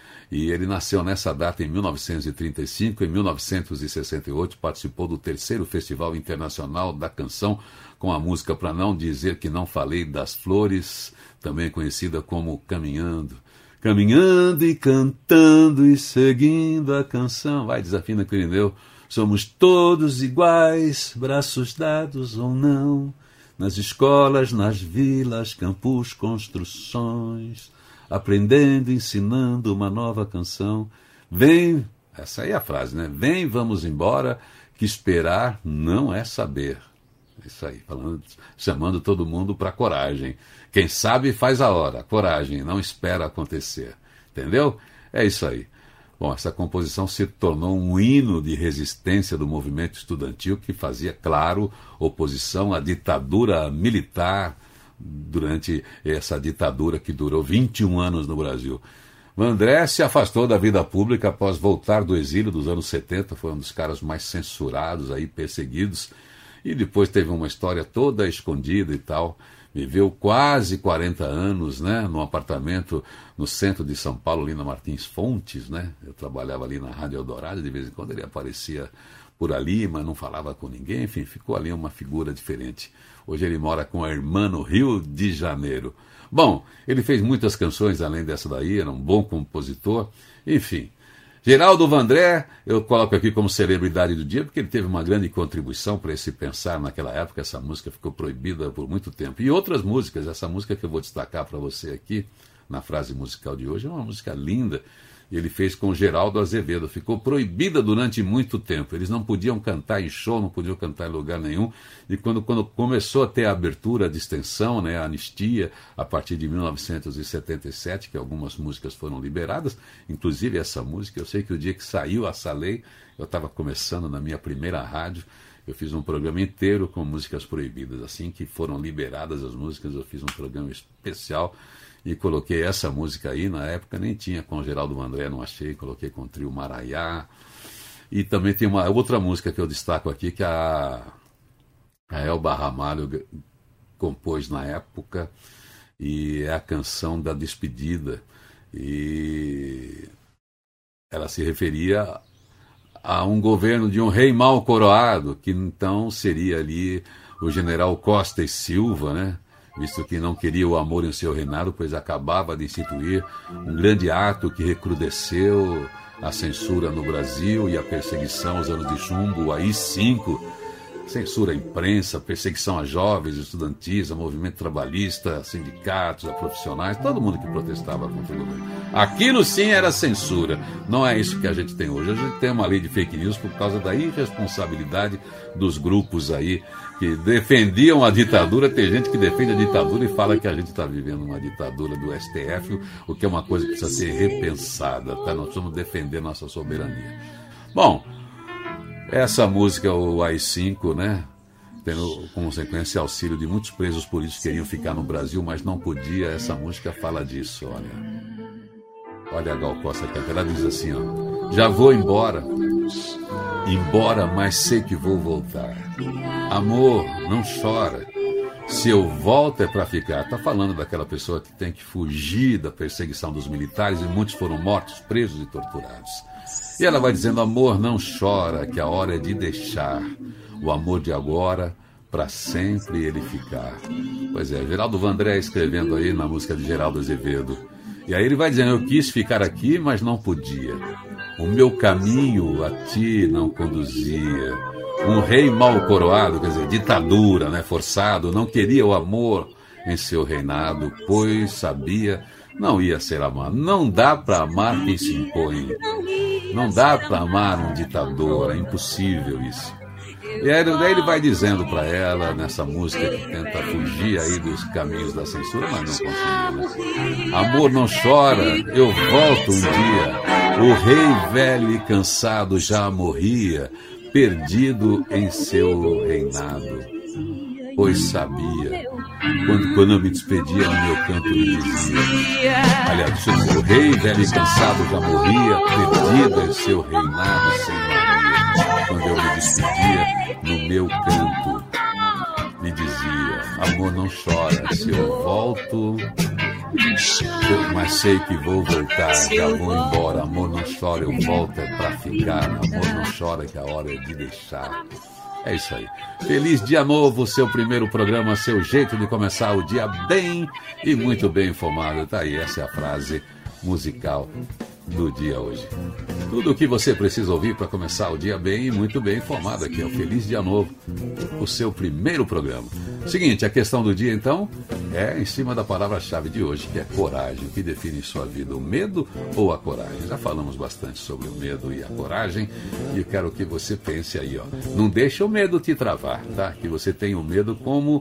e ele nasceu nessa data em mil novecentos e trinta e cinco. Em mil novecentos e sessenta e oito participou do terceiro Festival Internacional da Canção com a música Pra Não Dizer Que Não Falei das Flores, também conhecida como Caminhando. Caminhando e cantando e seguindo a canção. Vai, desafina com o Irineu. Somos todos iguais, braços dados ou não, nas escolas, nas vilas, campos, construções, aprendendo, ensinando uma nova canção. Vem, essa aí é a frase, né? Vem, vamos embora, que esperar não é saber. Isso aí, falando, chamando todo mundo para coragem. Quem sabe faz a hora, coragem, não espera acontecer. Entendeu? É isso aí. Bom, essa composição se tornou um hino de resistência do movimento estudantil que fazia, claro, oposição à ditadura militar durante essa ditadura que durou vinte e um anos no Brasil. Vandré se afastou da vida pública após voltar do exílio dos anos setenta, foi um dos caras mais censurados, aí, perseguidos, e depois teve uma história toda escondida e tal. Viveu quase quarenta anos, né, num apartamento no centro de São Paulo, ali na Martins Fontes, né? Eu trabalhava ali na Rádio Eldorado, de vez em quando ele aparecia por ali, mas não falava com ninguém, enfim, ficou ali uma figura diferente. Hoje ele mora com a irmã no Rio de Janeiro. Bom, ele fez muitas canções além dessa daí, era um bom compositor, enfim. Geraldo Vandré, eu coloco aqui como celebridade do dia, porque ele teve uma grande contribuição para esse pensar naquela época. Essa música ficou proibida por muito tempo. E outras músicas, essa música que eu vou destacar para você aqui, na frase musical de hoje, é uma música linda. Ele fez com Geraldo Azevedo, ficou proibida durante muito tempo. Eles não podiam cantar em show, não podiam cantar em lugar nenhum. E quando, quando começou a ter a abertura de extensão, né, a anistia, a partir de mil novecentos e setenta e sete, que algumas músicas foram liberadas, inclusive essa música, eu sei que o dia que saiu essa lei, eu estava começando na minha primeira rádio, eu fiz um programa inteiro com músicas proibidas. Assim que foram liberadas as músicas, eu fiz um programa especial e coloquei essa música aí. Na época nem tinha com Geraldo Vandré, não achei, coloquei com o Trio Maraiá. E também tem uma outra música que eu destaco aqui, que a, a Elba Ramalho compôs na época, e é a canção da despedida. E ela se referia a um governo de um rei mal coroado, que então seria ali o general Costa e Silva, né? Visto que não queria o amor em seu reinado, pois acabava de instituir um grande ato que recrudesceu a censura no Brasil e a perseguição aos anos de chumbo, o A I cinco, censura à imprensa, perseguição a jovens, estudantis, a movimento trabalhista, a sindicatos, a profissionais, todo mundo que protestava contra o governo. Aquilo sim era censura, não é isso que a gente tem hoje. A gente tem uma lei de fake news por causa da irresponsabilidade dos grupos aí que defendiam a ditadura. Tem gente que defende a ditadura e fala que a gente está vivendo uma ditadura do S T F, o que é uma coisa que precisa ser repensada, tá? Nós vamos defender nossa soberania. Bom, essa música, o A I cinco, né, tendo como consequência auxílio de muitos presos políticos que queriam ficar no Brasil, mas não podia. Essa música fala disso, olha. Olha a Gal Costa cantando, ela diz assim, ó: já vou embora, embora, mas sei que vou voltar. Amor, não chora, se eu volto é pra ficar. Tá falando daquela pessoa que tem que fugir da perseguição dos militares, e muitos foram mortos, presos e torturados. E ela vai dizendo: amor, não chora, que a hora é de deixar. O amor de agora, para sempre ele ficar. Pois é, Geraldo Vandré escrevendo aí na música de Geraldo Azevedo. E aí ele vai dizendo: eu quis ficar aqui, mas não podia. O meu caminho a ti não conduzia. Um rei mal coroado, quer dizer, ditadura, né, forçado, não queria o amor em seu reinado, pois sabia não ia ser amado. Não dá para amar quem se impõe. Não dá para amar um ditador, é impossível isso. E aí, daí ele vai dizendo para ela, nessa música que tenta fugir aí dos caminhos da censura, mas não conseguiu, né? Amor, não chora, eu volto um dia. O rei velho e cansado já morria, perdido em seu reinado. Pois sabia, quando, quando eu me despedia no meu canto me dizia. Aliás, deixa eu dizer, o rei velho e cansado já morria, perdido em seu reinado sem Maria. Quando eu me despedia no meu canto me dizia: amor, não chora, se eu volto, mas sei que vou voltar, já vou embora. Amor, não chora, eu volto é pra ficar. Amor, não chora, que a hora é de deixar. É isso aí. Feliz dia novo, seu primeiro programa, seu jeito de começar o dia bem e muito bem informado. Tá aí, essa é a frase musical do dia hoje. Tudo o que você precisa ouvir para começar o dia bem e muito bem informado aqui. É o Feliz Dia Novo, o seu primeiro programa. Seguinte, a questão do dia então é em cima da palavra-chave de hoje, que é coragem. O que define sua vida, o medo ou a coragem? Já falamos bastante sobre o medo e a coragem e eu quero que você pense aí, ó. Não deixa o medo te travar, tá? Que você tenha o medo como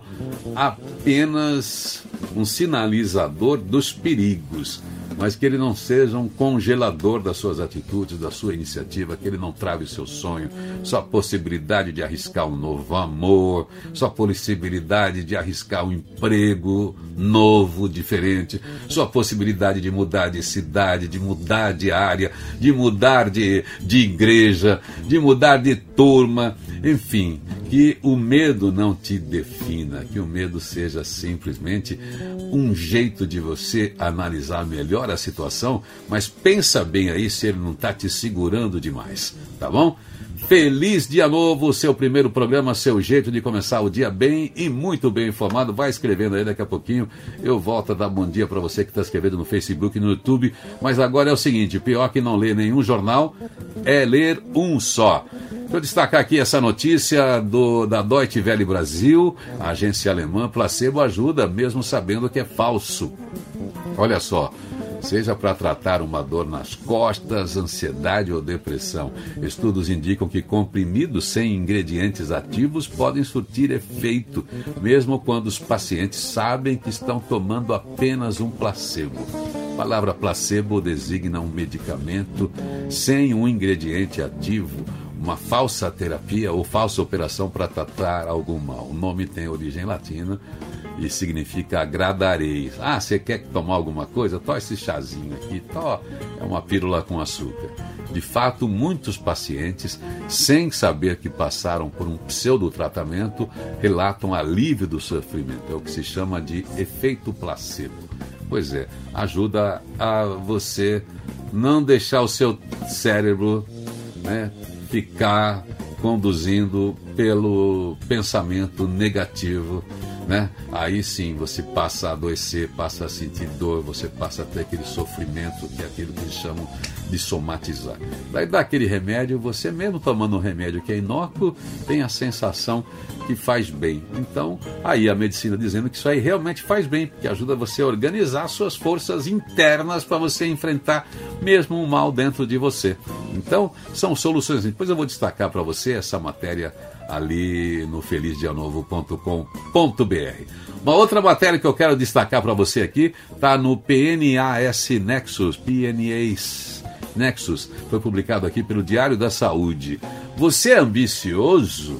apenas um sinalizador dos perigos, mas que ele não seja um congelador das suas atitudes, da sua iniciativa, que ele não trave o seu sonho, sua possibilidade de arriscar um novo amor, sua possibilidade de arriscar um emprego novo, diferente, sua possibilidade de mudar de cidade, de mudar de área, de mudar de, de igreja, de mudar de turma, enfim, que o medo não te defina, que o medo seja simplesmente um jeito de você analisar melhor a situação, mas pensa bem aí se ele não está te segurando demais, tá bom? Feliz dia novo, seu primeiro programa, seu jeito de começar o dia bem e muito bem informado. Vai escrevendo aí, daqui a pouquinho eu volto a dar bom dia para você que está escrevendo no Facebook e no YouTube. Mas agora é o seguinte, pior que não ler nenhum jornal é ler um só. Deixa eu destacar aqui essa notícia do, da Deutsche Welle Brasil, a agência alemã. Placebo ajuda mesmo sabendo que é falso. Olha só. Seja para tratar uma dor nas costas, ansiedade ou depressão. Estudos indicam que comprimidos sem ingredientes ativos podem surtir efeito, mesmo quando os pacientes sabem que estão tomando apenas um placebo. A palavra placebo designa um medicamento sem um ingrediente ativo, uma falsa terapia ou falsa operação para tratar algum mal. O nome tem origem latina e significa agradareis. Ah, você quer tomar alguma coisa? Tó esse chazinho aqui, tó, é uma pílula com açúcar. De fato, muitos pacientes, sem saber que passaram por um pseudotratamento, relatam alívio do sofrimento. É o que se chama de efeito placebo. Pois é, ajuda a você não deixar o seu cérebro, né, ficar conduzindo pelo pensamento negativo, né? Aí sim você passa a adoecer, passa a sentir dor, você passa a ter aquele sofrimento, que é aquilo que eles chamam de somatizar. Daí dá aquele remédio, você mesmo tomando um remédio que é inócuo, tem a sensação que faz bem. Então, aí a medicina dizendo que isso aí realmente faz bem, porque ajuda você a organizar suas forças internas para você enfrentar mesmo o mal dentro de você. Então, são soluções. Depois eu vou destacar para você essa matéria ali no feliz dia novo ponto com ponto b r. Uma outra matéria que eu quero destacar para você aqui está no P N A S Nexus, P N A S Nexus, foi publicado aqui pelo Diário da Saúde. Você é ambicioso?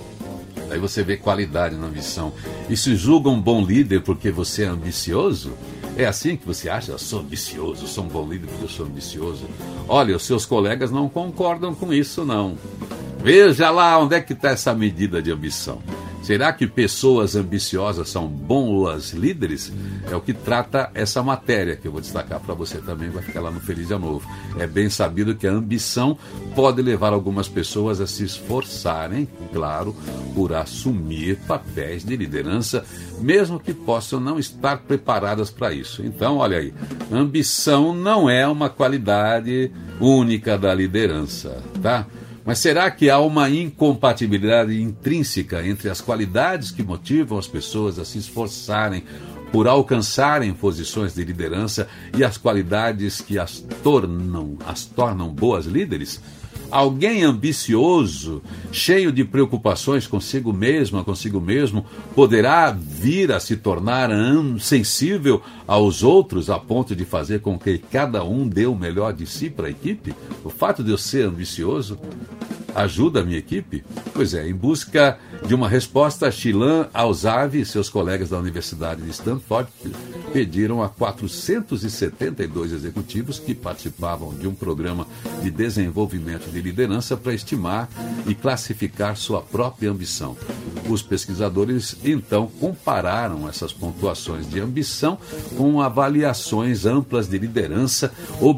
Aí você vê qualidade na ambição. E se julga um bom líder porque você é ambicioso? É assim que você acha? Eu sou ambicioso, sou um bom líder porque eu sou ambicioso. Olha, os seus colegas não concordam com isso, não. Veja lá onde é que está essa medida de ambição. Será que pessoas ambiciosas são boas líderes? É o que trata essa matéria, que eu vou destacar para você também, vai ficar lá no Feliz Dia Novo. É bem sabido que a ambição pode levar algumas pessoas a se esforçarem, claro, por assumir papéis de liderança, mesmo que possam não estar preparadas para isso. Então, olha aí, ambição não é uma qualidade única da liderança, tá? Mas será que há uma incompatibilidade intrínseca entre as qualidades que motivam as pessoas a se esforçarem por alcançarem posições de liderança e as qualidades que as tornam, as tornam boas líderes? Alguém ambicioso, cheio de preocupações consigo mesma, consigo mesmo, poderá vir a se tornar sensível aos outros a ponto de fazer com que cada um dê o melhor de si para a equipe? O fato de eu ser ambicioso ajuda a minha equipe? Pois é, em busca de uma resposta, Shilan Alzavi e seus colegas da Universidade de Stanford pediram a quatrocentos e setenta e dois executivos que participavam de um programa de desenvolvimento de liderança para estimar e classificar sua própria ambição. Os pesquisadores, então, compararam essas pontuações de ambição com avaliações amplas de liderança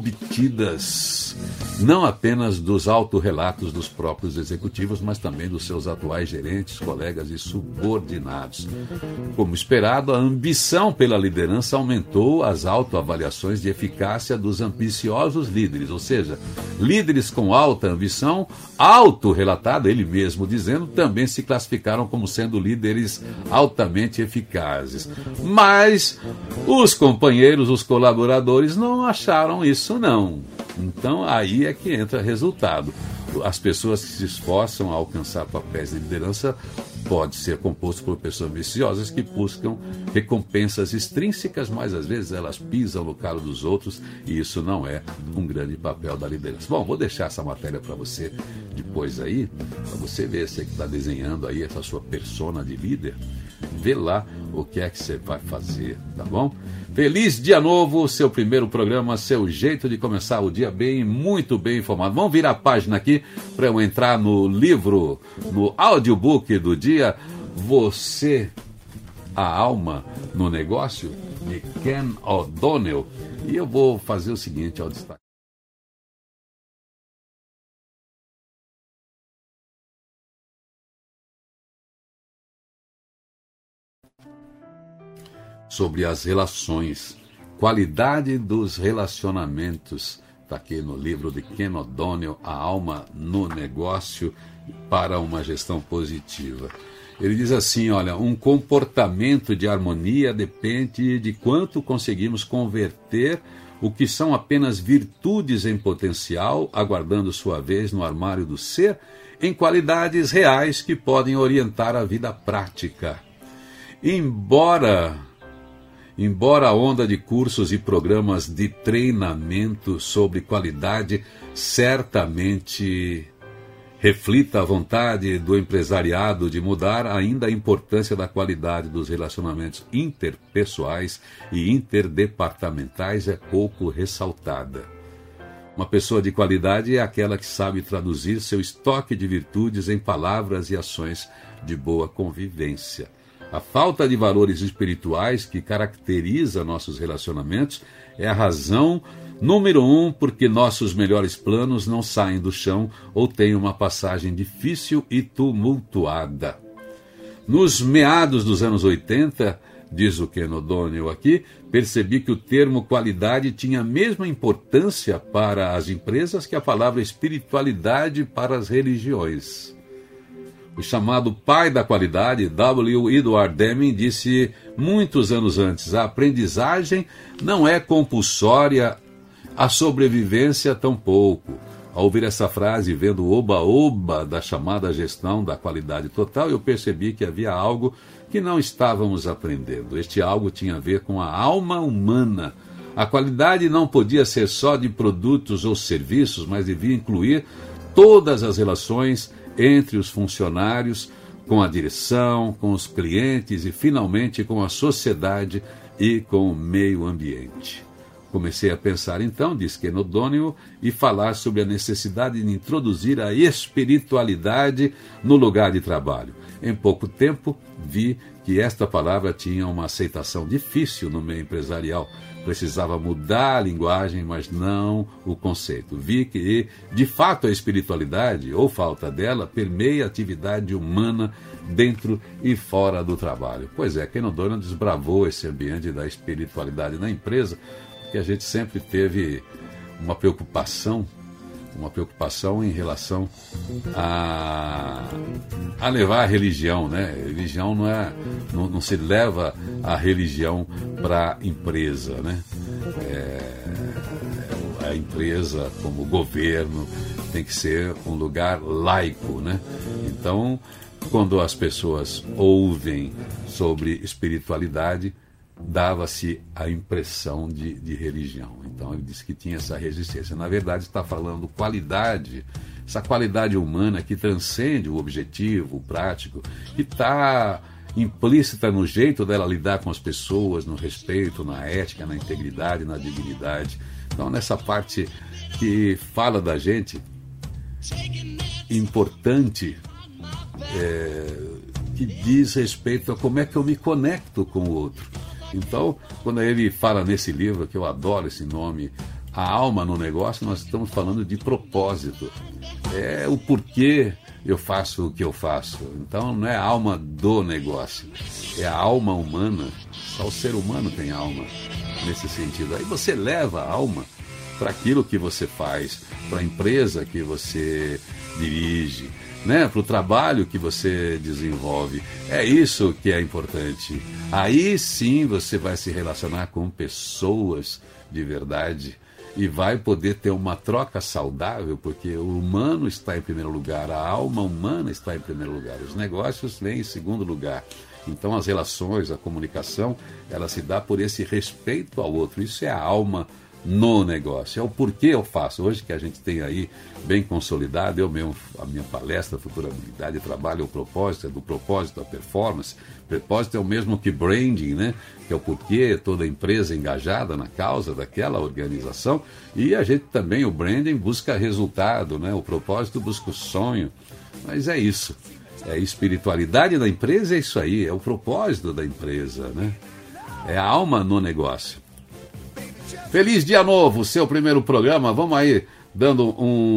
obtidas não apenas dos autorrelatos dos próprios executivos, mas também dos seus atuais gerentes, colegas e subordinados. Como esperado, a ambição pela liderança aumentou as autoavaliações de eficácia dos ambiciosos líderes, ou seja, líderes com alta ambição, autorrelatado, ele mesmo dizendo, também se classificaram como sendo líderes altamente eficazes. Mas os companheiros, os colaboradores não acharam isso não. Então aí é que entra resultado. As pessoas que se esforçam a alcançar papéis de liderança pode ser composto por pessoas ambiciosas que buscam recompensas extrínsecas, mas às vezes elas pisam no calo dos outros e isso não é um grande papel da liderança. Bom, vou deixar essa matéria para você depois aí, para você ver, você que está desenhando aí essa sua persona de líder, vê lá o que é que você vai fazer, tá bom? Feliz Dia Novo, seu primeiro programa, seu jeito de começar o dia bem, muito bem informado. Vamos virar a página aqui para eu entrar no livro, no audiobook do dia, Você, a Alma no Negócio, de Ken O'Donnell. E eu vou fazer o seguinte ao destaque. Sobre as relações, qualidade dos relacionamentos, está aqui no livro de Ken O'Donnell, A Alma no Negócio para uma Gestão Positiva. Ele diz assim, olha, um comportamento de harmonia depende de quanto conseguimos converter o que são apenas virtudes em potencial, aguardando sua vez no armário do ser, em qualidades reais que podem orientar a vida prática. Embora... Embora a onda de cursos e programas de treinamento sobre qualidade certamente reflita a vontade do empresariado de mudar, ainda a importância da qualidade dos relacionamentos interpessoais e interdepartamentais é pouco ressaltada. Uma pessoa de qualidade é aquela que sabe traduzir seu estoque de virtudes em palavras e ações de boa convivência. A falta de valores espirituais que caracteriza nossos relacionamentos é a razão Número um, porque nossos melhores planos não saem do chão ou têm uma passagem difícil e tumultuada. Nos meados dos anos oitenta, diz o Ken O'Donnell aqui, percebi que o termo qualidade tinha a mesma importância para as empresas que a palavra espiritualidade para as religiões. O chamado pai da qualidade, W. Edward Deming, disse muitos anos antes, a aprendizagem não é compulsória, a sobrevivência tampouco. Ao ouvir essa frase, vendo o oba-oba da chamada gestão da qualidade total, eu percebi que havia algo que não estávamos aprendendo. Este algo tinha a ver com a alma humana. A qualidade não podia ser só de produtos ou serviços, mas devia incluir todas as relações entre os funcionários, com a direção, com os clientes e, finalmente, com a sociedade e com o meio ambiente. Comecei a pensar então, diz Ken O'Donnell, e falar sobre a necessidade de introduzir a espiritualidade no lugar de trabalho. Em pouco tempo, vi que esta palavra tinha uma aceitação difícil no meio empresarial. Precisava mudar a linguagem, mas não o conceito. Vi que, de fato, a espiritualidade, ou falta dela, permeia a atividade humana dentro e fora do trabalho. Pois é, Ken O'Donnell desbravou esse ambiente da espiritualidade na empresa, que a gente sempre teve uma preocupação, uma preocupação em relação a, a levar a religião, né? A religião não é, não, não se leva a religião para a empresa, né? É, a empresa, como governo, tem que ser um lugar laico, né? Então, quando as pessoas ouvem sobre espiritualidade, dava-se a impressão de, de religião. Então ele disse que tinha essa resistência. Na verdade está falando qualidade, essa qualidade humana que transcende o objetivo, o prático, que está implícita no jeito dela lidar com as pessoas, no respeito, na ética, na integridade, na dignidade. Então nessa parte que fala da gente, importante, é, que diz respeito a como é que eu me conecto com o outro. Então, quando ele fala nesse livro, que eu adoro esse nome, A Alma no Negócio, nós estamos falando de propósito. É o porquê eu faço o que eu faço. Então, não é a alma do negócio, é a alma humana. Só o ser humano tem alma nesse sentido. Aí você leva a alma para aquilo que você faz, para a empresa que você dirige, né, para o trabalho que você desenvolve. É isso que é importante. Aí sim você vai se relacionar com pessoas de verdade e vai poder ter uma troca saudável, porque o humano está em primeiro lugar, a alma humana está em primeiro lugar, os negócios vêm em segundo lugar. Então as relações, a comunicação, ela se dá por esse respeito ao outro. Isso é a alma no negócio, é o porquê eu faço. Hoje que a gente tem aí bem consolidado, eu mesmo, a minha palestra Futura Habilidade, trabalho o propósito, é do propósito a performance. Propósito é o mesmo que branding, né? Que é o porquê toda empresa engajada na causa daquela organização. E a gente também, o branding busca resultado, né? O propósito busca o sonho. Mas é isso, é a espiritualidade da empresa, é isso aí, é o propósito da empresa, né? É a alma no negócio. Feliz dia novo, seu primeiro programa. Vamos aí dando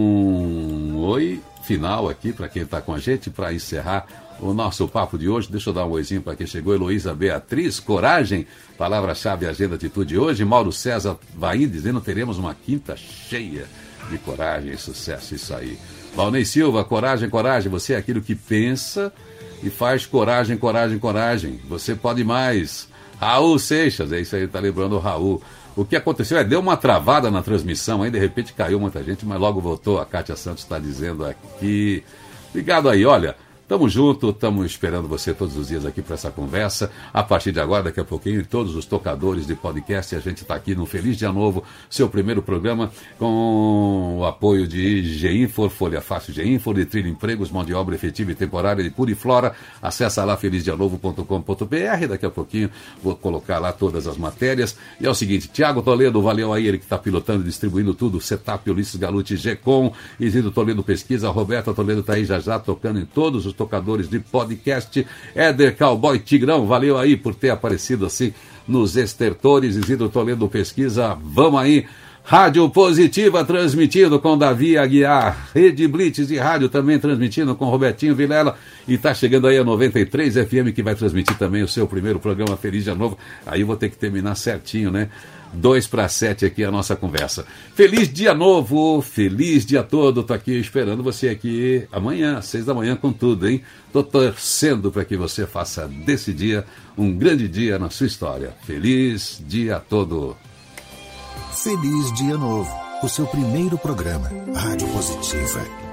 um oi final aqui para quem está com a gente, para encerrar o nosso papo de hoje. Deixa eu dar um oizinho para quem chegou. Heloísa Beatriz, coragem, palavra-chave, agenda, atitude hoje. Mauro César vai dizendo, teremos uma quinta cheia de coragem e sucesso, isso aí. Valnei Silva, coragem, coragem, você é aquilo que pensa e faz coragem, coragem, coragem. Você pode mais. Raul Seixas, é isso aí, tá lembrando o Raul. O que aconteceu é, deu uma travada na transmissão, aí de repente caiu muita gente, mas logo voltou. A Kátia Santos está dizendo aqui. Obrigado aí, olha, tamo junto, estamos esperando você todos os dias aqui para essa conversa. A partir de agora, daqui a pouquinho, todos os tocadores de podcast, a gente está aqui no Feliz Dia Novo, seu primeiro programa, com o apoio de G-Infor, Folha Fácil G-Infor, de Trilha Empregos, mão de obra efetiva e temporária de Puriflora. Acessa lá feliz dia novo ponto com ponto b r, daqui a pouquinho vou colocar lá todas as matérias. E é o seguinte, Tiago Toledo, valeu aí, ele que está pilotando, distribuindo tudo, Setup, Ulisses Galuti, G-Com, Isidro Toledo Pesquisa, Roberta Toledo está aí já já tocando em todos os tocadores de podcast. Éder Cowboy Tigrão, valeu aí por ter aparecido assim nos estertores. Isidro Toledo Pesquisa, vamos aí. Rádio Positiva transmitindo com Davi Aguiar, Rede Blitz de rádio também transmitindo com Robertinho Vilela, e tá chegando aí a noventa e três F M, que vai transmitir também o seu primeiro programa Feliz Dia Novo. Aí eu vou ter que terminar certinho, né? Dois para sete aqui a nossa conversa. Feliz dia novo, feliz dia todo. Tô aqui esperando você aqui amanhã, às seis da manhã, com tudo, hein? Tô torcendo para que você faça desse dia um grande dia na sua história. Feliz dia todo. Feliz Dia Novo, o seu primeiro programa, Rádio Positiva.